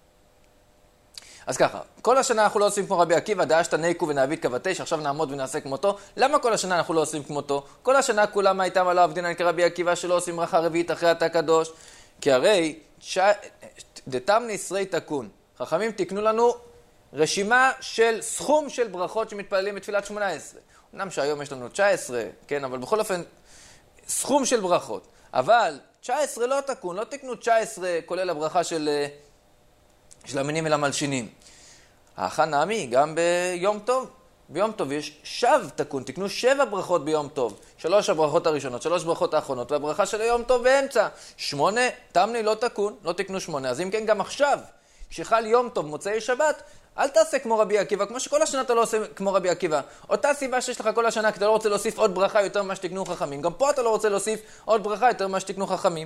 אז ככה, כל השנה אנחנו לא עושים כמו רבי עקיבא, דאשתא ניקו ונעביד כבתי, שעכשיו נעמוד ונעשה כמותו. למה כל השנה אנחנו לא עושים כמותו? כל השנה כולם הייתם על העבדינן כרבי עקיבא, שלא עושים ברכה רביעית אחרי אתה קדוש. כי הרי, דתמני עשרי תקון. חכמים תקנו לנו רשימה של סכום של ברכות שמתפללים בתפילת שמונה עשרה. אמנם שהיום יש לנו תשע עשרה, כן, אבל בכל אופן, סכום של ברכות. אבל תשע עשרה לא תקון, לא תקנו תשע עשרה, כולל הברכה של... של המינים ולמלשינים. האחא נמי, גם ביום טוב. ביום טוב יש שב תקון, תקנו שבע ברכות ביום טוב. שלוש הברכות הראשונות, שלוש ברכות האחרונות, והברכה של היום טוב באמצע. שמונה, תמני לא תקון, לא תקנו שמונה. אז אם כן, גם עכשיו, כשחל יום טוב מוצאי שבת, אל תעשה כמו רבי עקיבא, כמו שכל השנה אתה לא עושה כמו רבי עקיבא. אותה סיבה שיש לך כל השנה, כי אתה לא רוצה להוסיף עוד ברכה יותר ממה שתקנו חכמים. גם פה אתה לא רוצה להוסיף עוד ברכה יותר ממה שתקנו חכמים.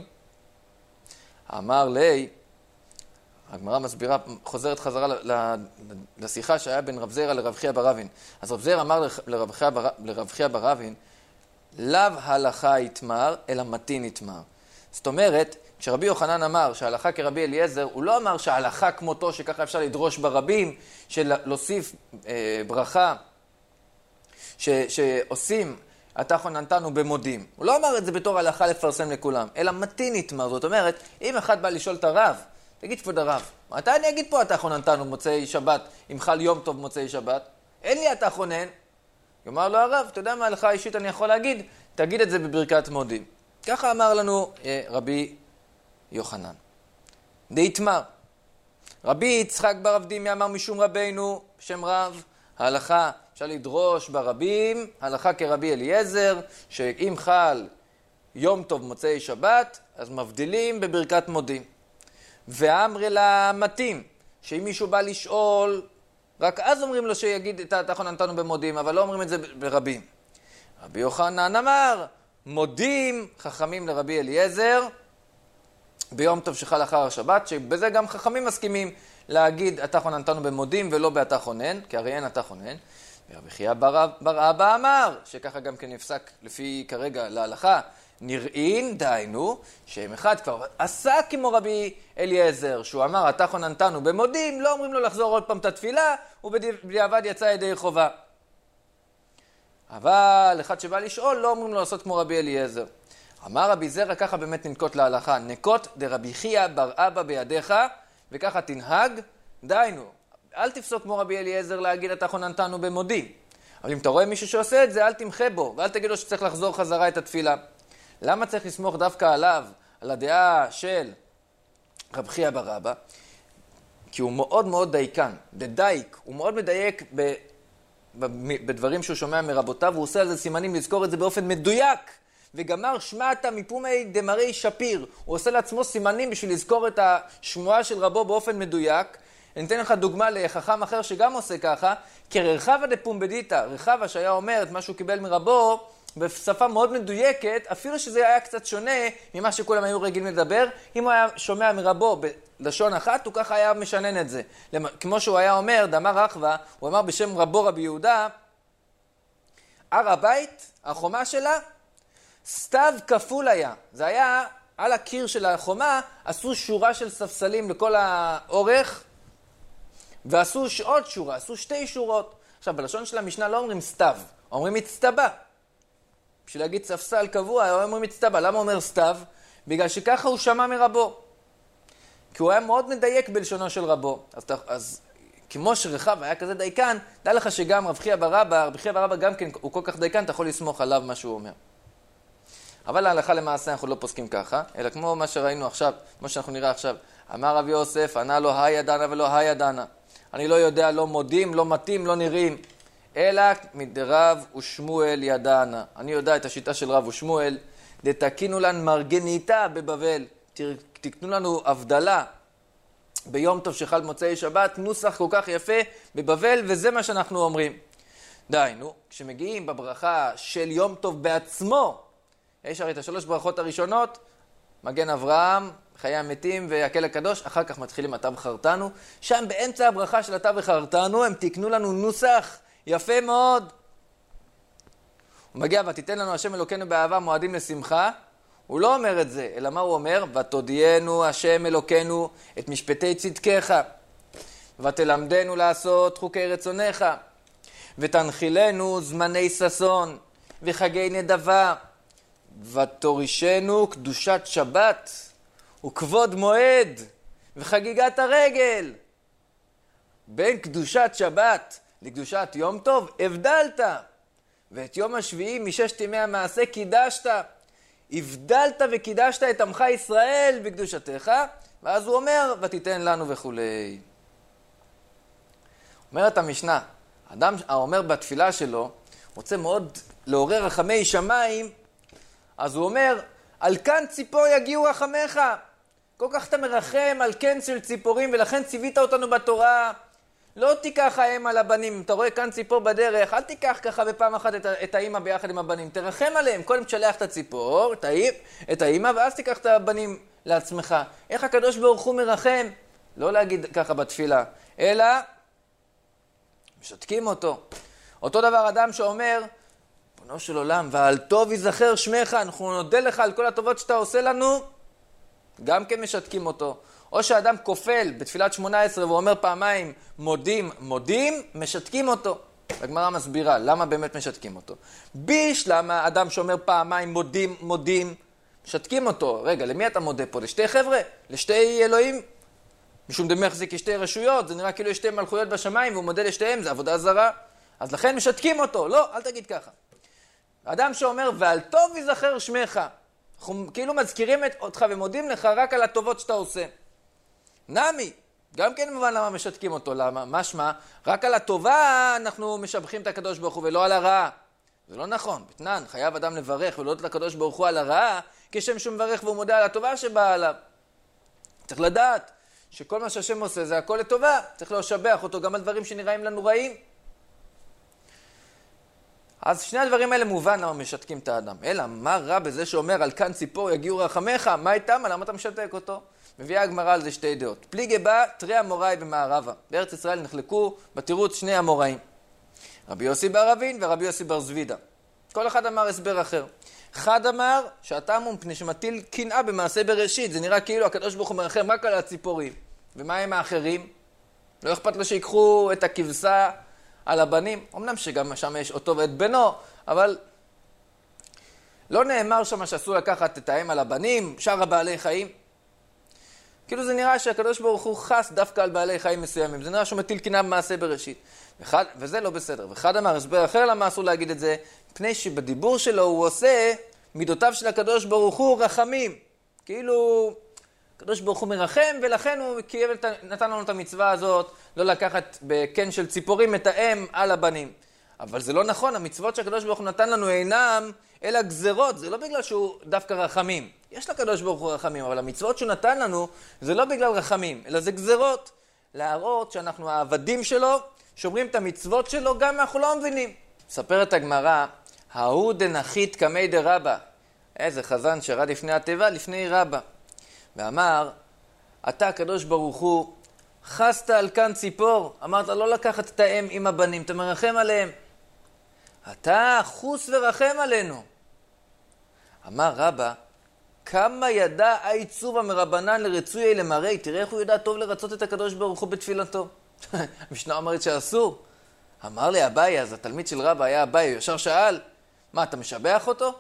אמר לי, הגמרא מסבירה, חוזרת חזרה לשיחה שהיה בין רב זירא לרב חייא בר אבין. אז רב זירא אמר לרב חייא בר אבין, לאו הלכה יתמר, אלא מתין יתמר. זאת אומרת, כשרבי יוחנן אמר שההלכה כרבי אליעזר, הוא לא אמר שההלכה כמותו, שככה אפשר לדרוש ברבים, של להוסיף אה, ברכה, ש, שעושים אתה חוננתנו במודים. הוא לא אמר את זה בתור הלכה לפרסם לכולם, אלא מתין יתמר. זאת אומרת, אם אחד בא לשאול את הרב, תגיד כבוד הרב, מתי אני אגיד פה אתה חוננתנו במוצאי שבת, אם חל יום טוב במוצאי שבת? אין לי אתה חונן. יאמר לו הרב, אתה יודע מה הלכה אישית אני יכול להגיד? תגיד את זה בברכת מודים. ככה אמר לנו אה, רבי יוחנן. דאיתמר. רבי יצחק בר אבדימי אמר משום רבינו, בשם רב, ההלכה אפשר לדרוש ברבים, ההלכה כרבי אליעזר, שאם חל יום טוב במוצאי שבת, אז מבדילים בברכת מודים. ואמרי לה מתאים, שאם מישהו בא לשאול, רק אז אומרים לו שיגיד את אתה חוננתנו במודים, אבל לא אומרים את זה ברבים. רבי יוחנן אמר, מודים חכמים לרבי אליעזר, ביום טוב שחל אחר השבת, שבזה גם חכמים מסכימים להגיד אתה חוננתנו במודים ולא באתה חונן, כי הרי אין אתה חונן. ורבי חייא בר, בר אבא אמר, שככה גם כן נפסק לפי כרגע להלכה, נראין, דיינו, שהם אחד כבר עשה כמו רבי אליעזר, שהוא אמר, אתה חוננתנו במודים, לא אומרים לו לחזור עוד פעם את התפילה, ובדיעבד יצא ידי חובה. אבל אחד שבא לשאול, לא אומרים לו לעשות כמו רבי אליעזר. אמר רבי זרע, ככה באמת ננקוט להלכה, נקוט דרבי חייא בר אבא בידיך, וככה תנהג, דיינו. אל תפסוק כמו רבי אליעזר להגיד, אתה חוננתנו במודים. אבל אם אתה רואה מישהו שעושה את זה, אל תמחה בו, ואל תגיד לו שצריך לחזור חזרה את התפילה. למה צריך לסמוך דווקא עליו, על הדעה של רב חייא בר אבא? כי הוא מאוד מאוד דייקן, דדייק, הוא מאוד מדייק ב, ב, בדברים שהוא שומע מרבותיו, והוא עושה על זה סימנים לזכור את זה באופן מדויק. וגמר שמעת מפומי דמרי שפיר. הוא עושה לעצמו סימנים בשביל לזכור את השמועה של רבו באופן מדויק. אני אתן לך דוגמה לחכם אחר שגם עושה ככה, כרחבה דפומבדיתא, רחבה שהיה אומר את מה שהוא קיבל מרבו, בשפה מאוד מדויקת, אפילו שזה היה קצת שונה ממה שכולם היו רגילים לדבר, אם הוא היה שומע מרבו בלשון אחת, הוא ככה היה משנן את זה. כמו שהוא היה אומר, דאמר רחבה, הוא אמר בשם רבו רבי יהודה, הר הבית, החומה שלה, סתיו כפול היה. זה היה על הקיר של החומה, עשו שורה של ספסלים לכל האורך, ועשו עוד שורה, עשו שתי שורות. עכשיו, בלשון של המשנה לא אומרים סתיו, אומרים מצטבה. בשביל להגיד ספסל קבוע, אומרים מצטבה. למה אומר סתיו? בגלל שככה הוא שמע מרבו. כי הוא היה מאוד מדייק בלשונו של רבו. אז, אז כמו שרחב היה כזה דייקן, דע לך שגם רב חייא בר אבא, רב חייא בר אבא גם כן הוא כל כך דייקן, אתה יכול לסמוך עליו מה שהוא אומר. אבל להלכה למעשה אנחנו לא פוסקים ככה, אלא כמו מה שראינו עכשיו, כמו שאנחנו נראה עכשיו, אמר רב יוסף, ענה לו היה דנה ולא היה דנה. אני לא יודע, לא מודים, לא מתאים, לא נראים, אלא מדרב ושמואל ידענה. אני יודע את השיטה של רב ושמואל, דתקינו לן מרגניתה בבבל, תקנו לנו הבדלה ביום טוב שחל מוצאי שבת, נוסח כל כך יפה בבבל, וזה מה שאנחנו אומרים. דיינו, כשמגיעים בברכה של יום טוב בעצמו, יש הרי את השלוש ברכות הראשונות, מגן אברהם, חיי המתים והקל הקדוש, אחר כך מתחילים אתה בחרתנו, שם באמצע הברכה של אתה בחרתנו, הם תקנו לנו נוסח יפה מאוד. הוא מגיע ותיתן לנו השם אלוקינו באהבה מועדים לשמחה, הוא לא אומר את זה, אלא מה הוא אומר? ותודיענו השם אלוקינו את משפטי צדקך, ותלמדנו לעשות חוקי רצונך, ותנחילנו זמני ששון וחגי נדבה, ותורישנו קדושת שבת וכבוד מועד וחגיגת הרגל. בין קדושת שבת לקדושת יום טוב הבדלת, ואת יום השביעי מששת ימי המעשה קידשת. הבדלת וקידשת את עמך ישראל בקדושתך, ואז הוא אומר ותיתן לנו וכולי. אומרת המשנה, האדם האומר בתפילה שלו רוצה מאוד לעורר רחמי שמיים, אז הוא אומר, על כאן ציפור יגיעו רחמך. כל כך אתה מרחם על כן של ציפורים, ולכן ציווית אותנו בתורה. לא תיקח האם על הבנים, אתה רואה כאן ציפור בדרך, אל תיקח ככה בפעם אחת את, את האמא ביחד עם הבנים, תרחם עליהם, קודם תשלח את הציפור, את, האמא, את האמא, ואז תיקח את הבנים לעצמך. איך הקדוש ברוך הוא מרחם? לא להגיד ככה בתפילה, אלא משתקים אותו. אותו דבר אדם שאומר, בנו של עולם, ועל טוב יזכר שמך, אנחנו נודה לך על כל הטובות שאתה עושה לנו, גם כן משתקים אותו. או שאדם כופל בתפילת שמונה עשרה ואומר פעמיים מודים, מודים, משתקים אותו. הגמרא מסבירה, למה באמת משתקים אותו? ביש, למה אדם שאומר פעמיים מודים, מודים, משתקים אותו. רגע, למי אתה מודה פה? לשתי חבר'ה? לשתי אלוהים? משום דמי החזיק שתי רשויות, זה נראה כאילו יש שתי מלכויות בשמיים והוא מודה לשתיהם, זה עבודה זרה. אז לכן משתקים אותו. לא, אל תגיד ככה. אדם שאומר ועל טוב יזכר שמך, אנחנו כאילו מזכירים אותך ומודים לך רק על הטובות שאתה עושה. נמי, גם כן מובן למה משתקים אותו, למה? משמע, רק על הטובה אנחנו משבחים את הקדוש ברוך הוא ולא על הרעה. זה לא נכון, בתנן, חייב אדם לברך ולא את הקדוש ברוך הוא על הרעה, כשם שהוא מברך והוא מודה על הטובה שבאה עליו. צריך לדעת שכל מה שהשם עושה זה הכל לטובה, צריך לשבח אותו גם על דברים שנראים לנו רעים. אז שני הדברים האלה מובן למה משתקים את האדם. אלא, מה רע בזה שאומר על כאן ציפור יגיעו רחמך? מה איתם? למה אתה משתק אותו? מביאה הגמרא על זה שתי דעות. פליגי בה, תרי אמוראי במערבה. בארץ ישראל נחלקו בתירוץ שני אמוראים. רבי יוסי בר אבין ורבי יוסי בר זבידה. כל אחד אמר הסבר אחר. אחד אמר שהטעם הוא מפני שמטיל קנאה במעשה בראשית. זה נראה כאילו הקדוש ברוך הוא מרחם רק על הציפורים. ומה הם האחרים? לא אכפת לו שיקחו את הכבשה על הבנים. אמנם שגם שם יש אותו ואת בנו, אבל לא נאמר שם שאסור לקחת את האם על הבנים, שאר הבעלי חיים. כאילו זה נראה שהקדוש ברוך הוא חס דווקא על בעלי חיים מסוימים. זה נראה שהוא מטיל קנאה במעשה בראשית. אחד, וזה לא בסדר. ואחד אמר הסבר אחר למה אסור להגיד את זה, פני שבדיבור שלו הוא עושה מידותיו של הקדוש ברוך הוא רחמים. כאילו הקדוש ברוך הוא מרחם, ולכן הוא נתן לנו את המצווה הזאת, לא לקחת בקן של ציפורים את האם על הבנים. אבל זה לא נכון, המצוות שהקדוש ברוך הוא נתן לנו אינם, אלא גזרות, זה לא בגלל שהוא דווקא רחמים. יש לקדוש ברוך הוא רחמים, אבל המצוות שהוא נתן לנו, זה לא בגלל רחמים, אלא זה גזרות. להראות שאנחנו העבדים שלו, שומרים את המצוות שלו, גם אנחנו לא מבינים. מספרת הגמרא, ההוא דנחית קמי דרבא. איזה חזן שרד לפני התיבה, לפני רבא. ואמר, אתה הקדוש ברוך הוא, חסת על כאן ציפור, אמרת לא לקחת את האם עם הבנים, אתה מרחם עליהם. אתה חוס ורחם עלינו. אמר רבא, כמה ידע העיצוב המרבנן לרצוי למראי, תראה איך הוא ידע טוב לרצות את הקדוש ברוך הוא בתפילתו. המשנה אומרת שאסור. אמר לי אביי, אז התלמיד של רבא היה אביי, הוא ישר שאל, מה, אתה משבח אותו?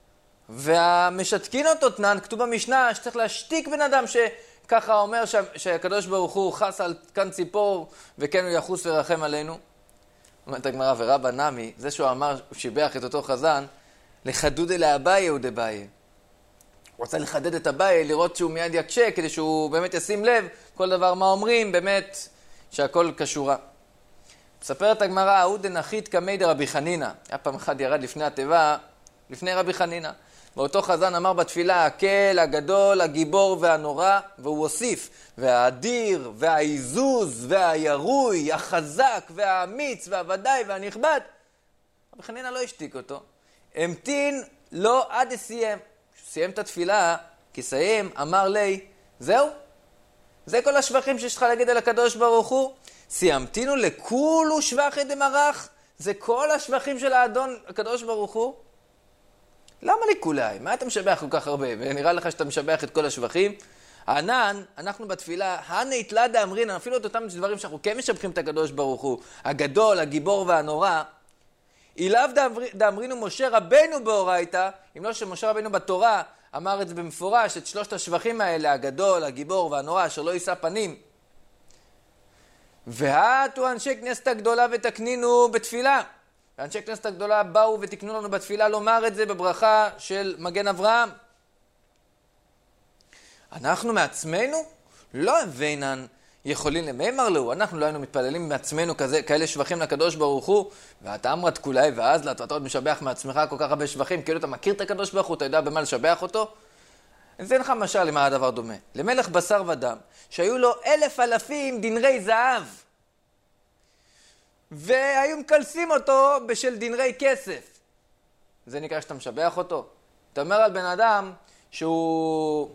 והמשתקין אותו תנן, כתוב במשנה שצריך להשתיק בן אדם שככה אומר שהקדוש ברוך הוא חס על כאן ציפור וכן הוא יחוס ורחם עלינו. אומרת הגמרא, ורבא נמי, זה שהוא אמר, הוא שיבח את אותו חזן, לחדוד אלה אביי הוא דביי. הוא רוצה לחדד את אביי, לראות שהוא מיד יקשה, כדי שהוא באמת ישים לב, כל דבר מה אומרים, באמת שהכל קשורה. מספרת הגמרא, ההוא דנחית קמי דרבי חנינא. היה פעם אחד ירד לפני התיבה, לפני רבי חנינא. ואותו חזן אמר בתפילה, הקל, הגדול, הגיבור והנורא, והוא הוסיף, והאדיר, והעיזוז, והירוי, החזק, והאמיץ, והוודאי, והנכבד. רבי חנינא לא השתיק אותו. המתין לא עד הסיים. כשהוא סיים את התפילה, כסיים, אמר לי, זהו? זה כל השבחים שיש לך להגיד על הקדוש ברוך הוא? סיימתינו לכולו שבחי דמרח? זה כל השבחים של האדון הקדוש ברוך הוא? למה לכולי? מה אתה משבח כל כך הרבה? ונראה לך שאתה משבח את כל השבחים? הענן, אנחנו בתפילה, הנאיתלה דאמרינן, אפילו את אותם דברים שאנחנו כן משבחים את הקדוש ברוך הוא, הגדול, הגיבור והנורא, אילאו דאמרינו משה רבנו באורייתא, אם לא שמשה רבנו בתורה אמר את זה במפורש, את שלושת השבחים האלה, הגדול, הגיבור והנורא, אשר לא יישא פנים. והתו אנשי כנסת הגדולה ותקנינו בתפילה. ואנשי כנסת הגדולה באו ותקנו לנו בתפילה לומר את זה בברכה של מגן אברהם. אנחנו מעצמנו לא הבינן יכולים לממר לו, אנחנו לא היינו מתפללים מעצמנו כזה, כאלה שבחים לקדוש ברוך הוא, ואתה אמרת כולי ואז לה, אתה עוד משבח מעצמך כל כך הרבה שבחים, כאילו אתה מכיר את הקדוש ברוך הוא, אתה יודע במה לשבח אותו? אז אין לך משל למה הדבר דומה. למלך בשר ודם, שהיו לו אלף אלפים דנרי זהב, והיו מקלסים אותו בשל דנרי כסף. זה נקרא שאתה משבח אותו. אתה אומר על בן אדם שהוא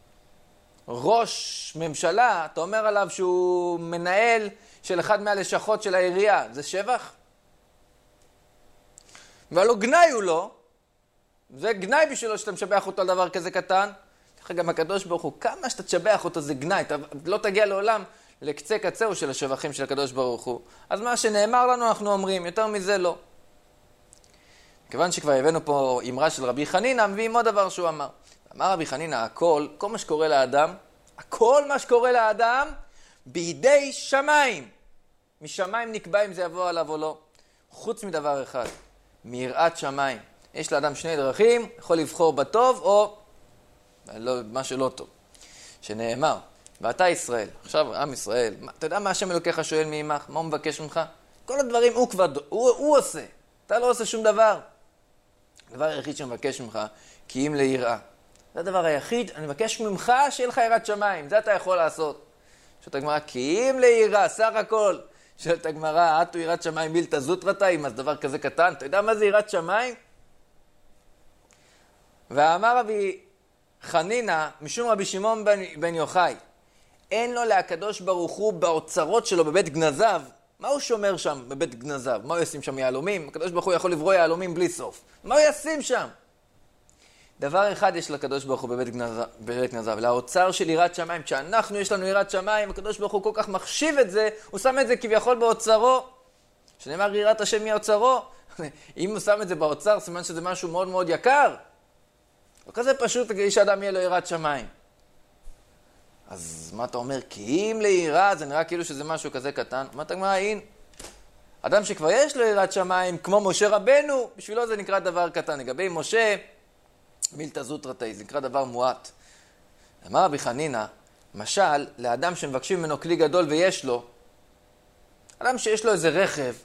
ראש ממשלה, אתה אומר עליו שהוא מנהל של אחד מהלשכות של העירייה. זה שבח? והלא גנאי הוא לא. זה גנאי בשבילו שאתה משבח אותו על דבר כזה קטן. גם הקדוש ברוך הוא, כמה שאתה תשבח אותו זה גנאי. אתה לא תגיע לעולם לקצה קצהו של השבחים של הקדוש ברוך הוא. אז מה שנאמר לנו אנחנו אומרים, יותר מזה לא. כיוון שכבר הבאנו פה אמרה של רבי חנינא, מביאים עוד דבר שהוא אמר. אמר רבי חנינא, הכל, כל מה שקורה לאדם, הכל מה שקורה לאדם, בידי שמיים. משמיים נקבע אם זה יבוא עליו או לא. חוץ מדבר אחד, מיראת שמיים. יש לאדם שני דרכים, יכול לבחור בטוב או לא, מה שלא טוב. שנאמר, ואתה ישראל, עכשיו עם ישראל, אתה יודע מה השם אלוקיך שואל מעמך? מה הוא מבקש ממך? כל הדברים הוא כבר, הוא, הוא עושה. אתה לא עושה שום דבר. הדבר היחיד שמבקש ממך, כי אם ליראה. זה הדבר היחיד, אני מבקש ממך שיהיה לך יראת שמיים. זה אתה יכול לעשות. שואלת הגמרא, כי אם ליראה, סך הכל. שואלת הגמרא, אתו יראת שמיים מילתא זוטרתא, אז דבר כזה קטן. אתה יודע מה זה יראת שמיים? ואמר רבי חנינא, משום רבי שמעון בן, בן יוחאי, אין לו להקדוש ברוך הוא באוצרות שלו בבית גנזיו. מה הוא שומר שם בבית גנזיו? מה הוא ישים שם יהלומים? הקדוש ברוך הוא יכול לברוא יהלומים בלי סוף. מה הוא ישים שם? דבר אחד יש לקדוש ברוך הוא בבית גנזיו, בבית גנזיו, לאוצר של יראת שמיים. כשאנחנו יש לנו יראת שמיים, הקדוש ברוך הוא כל כך מחשיב את זה, הוא שם את זה כביכול באוצרו. שנאמר יראת השם מאוצרו. אם הוא שם את זה באוצר, סימן שזה משהו מאוד מאוד יקר. לא כזה פשוט כדי שאדם יהיה לו יראת שמיים. אז מה אתה אומר? כי אם ליראה, זה נראה כאילו שזה משהו כזה קטן. מה אתה אומר? אין. אדם שכבר יש לו יראת שמיים, כמו משה רבנו, בשבילו זה נקרא דבר קטן. לגבי משה, מילתא זוטרתא, זה נקרא דבר מועט. אמר רבי חנינא, משל, לאדם שמבקשים ממנו כלי גדול ויש לו, אדם שיש לו איזה רכב,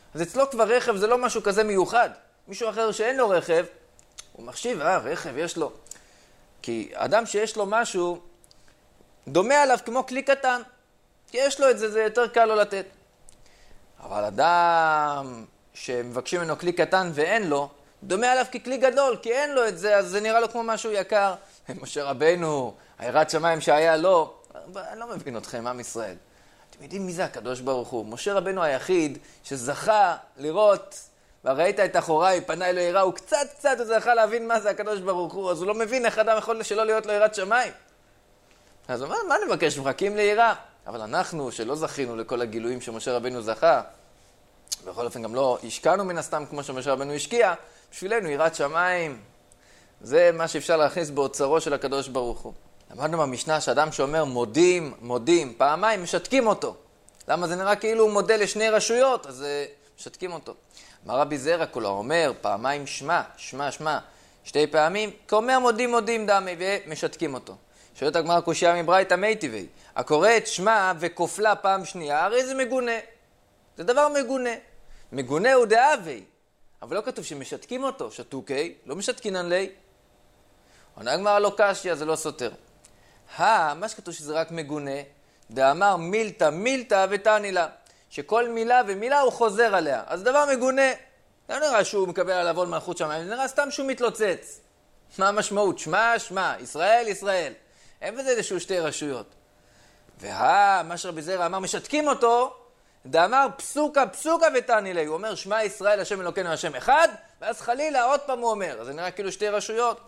אז אצלו כבר רכב זה לא משהו כזה מיוחד. מישהו אחר שאין לו רכב, הוא מחשיב, אה, רכב יש לו. כי אדם שיש לו משהו, דומה עליו כמו כלי קטן. כי יש לו את זה, זה יותר קל לו לתת. אבל אדם שמבקשים ממנו כלי קטן ואין לו, דומה עליו ככלי גדול, כי אין לו את זה, אז זה נראה לו כמו משהו יקר. משה רבנו, היראת שמיים שהיה לו, אני לא מבין אתכם, עם ישראל. אתם יודעים מי זה הקדוש ברוך הוא? משה רבנו היחיד שזכה לראות, וראית את אחוריי, פנה אלו יראה, הוא קצת קצת הוא זכה להבין מה זה הקדוש ברוך הוא, אז הוא לא מבין איך אדם יכול שלא להיות לו יראת שמיים. אז הוא אומר, מה נבקש? מחכים ליראה. אבל אנחנו, שלא זכינו לכל הגילויים שמשה רבנו זכה, בכל אופן גם לא השקענו מן הסתם כמו שמשה רבנו השקיע, בשבילנו יראת שמיים, זה מה שאפשר להכניס באוצרו של הקדוש ברוך הוא. למדנו במשנה שאדם שאומר מודים, מודים, פעמיים משתקים אותו. למה זה נראה כאילו הוא מודה לשני רשויות, אז משתקים אותו. מה רבי זרע כולו אומר, פעמיים שמה, שמה, שמה, שתי פעמים, כי אומר מודים, מודים דמי, ומשתקים אותו. שואלת הגמרא קושיה מברייתא מי טבעי, הקורא את שמה וכופלה פעם שנייה, הרי זה מגונה. זה דבר מגונה. מגונה הוא דאבי, אבל לא כתוב שמשתקים אותו, שתוקי, לא משתקינן לי. עונה הגמרא לא קשיא, זה לא סותר. הא, מה שכתוב שזה רק מגונה, דאמר מילתא מילתא ותעני לה, שכל מילה ומילה הוא חוזר עליה. אז דבר מגונה, לא נראה שהוא מקבל עליו עול מלכות שמיים, זה נראה סתם שהוא מתלוצץ. מה המשמעות? שמה, שמה, ישראל, ישראל. אין בזה איזשהו שתי רשויות. והא, מה שרבי זרע אמר, משתקים אותו, דאמר פסוקה, פסוקה ותעני לה. הוא אומר, שמה ישראל, השם אלוקינו, השם אחד, ואז חלילה, עוד פעם הוא אומר. אז זה נראה כאילו שתי רשויות.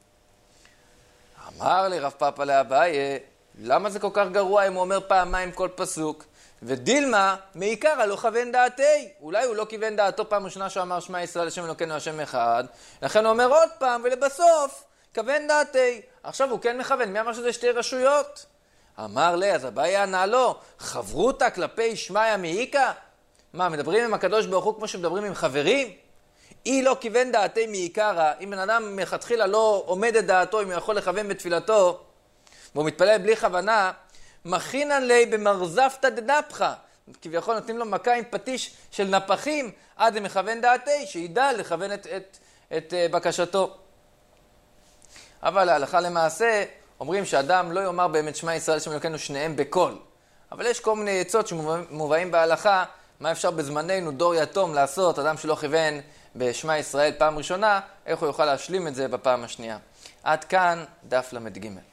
אמר לי רב פאפא לאביי, למה זה כל כך גרוע אם הוא אומר פעמיים כל פסוק? ודילמה, מעיקרא לא כיוון דעתי. אולי הוא לא כיוון דעתו פעם ראשונה שהוא אמר שמע ישראל השם אלוקינו השם אחד. לכן הוא אומר עוד פעם, ולבסוף, כיוון דעתי. עכשיו הוא כן מכוון, מי אמר שזה שתי רשויות? אמר לי, אז אביי ענה לו, חברותא כלפי שמעיה מעיקא? מה, מדברים עם הקדוש ברוך הוא כמו שמדברים עם חברים? אי לא כיוון דעתי מעיקרא, אם בן אדם מלכתחילה לא עומד את דעתו, אם הוא יכול לכוון בתפילתו, והוא מתפלל בלי כוונה, מכינן לי במרזפתא דנפחא, כביכול נותנים לו מכה עם פטיש של נפחים, עד למכוון דעתי, שידע לכוון את, את, את, את בקשתו. אבל להלכה למעשה, אומרים שאדם לא יאמר באמת שמע ישראל השם אלוקינו שניהם בקול. אבל יש כל מיני עצות שמובאים בהלכה, מה אפשר בזמננו דור יתום לעשות, אדם שלא כיוון בשמע ישראל פעם ראשונה, איך הוא יוכל להשלים את זה בפעם השנייה. עד כאן דף למד ג'.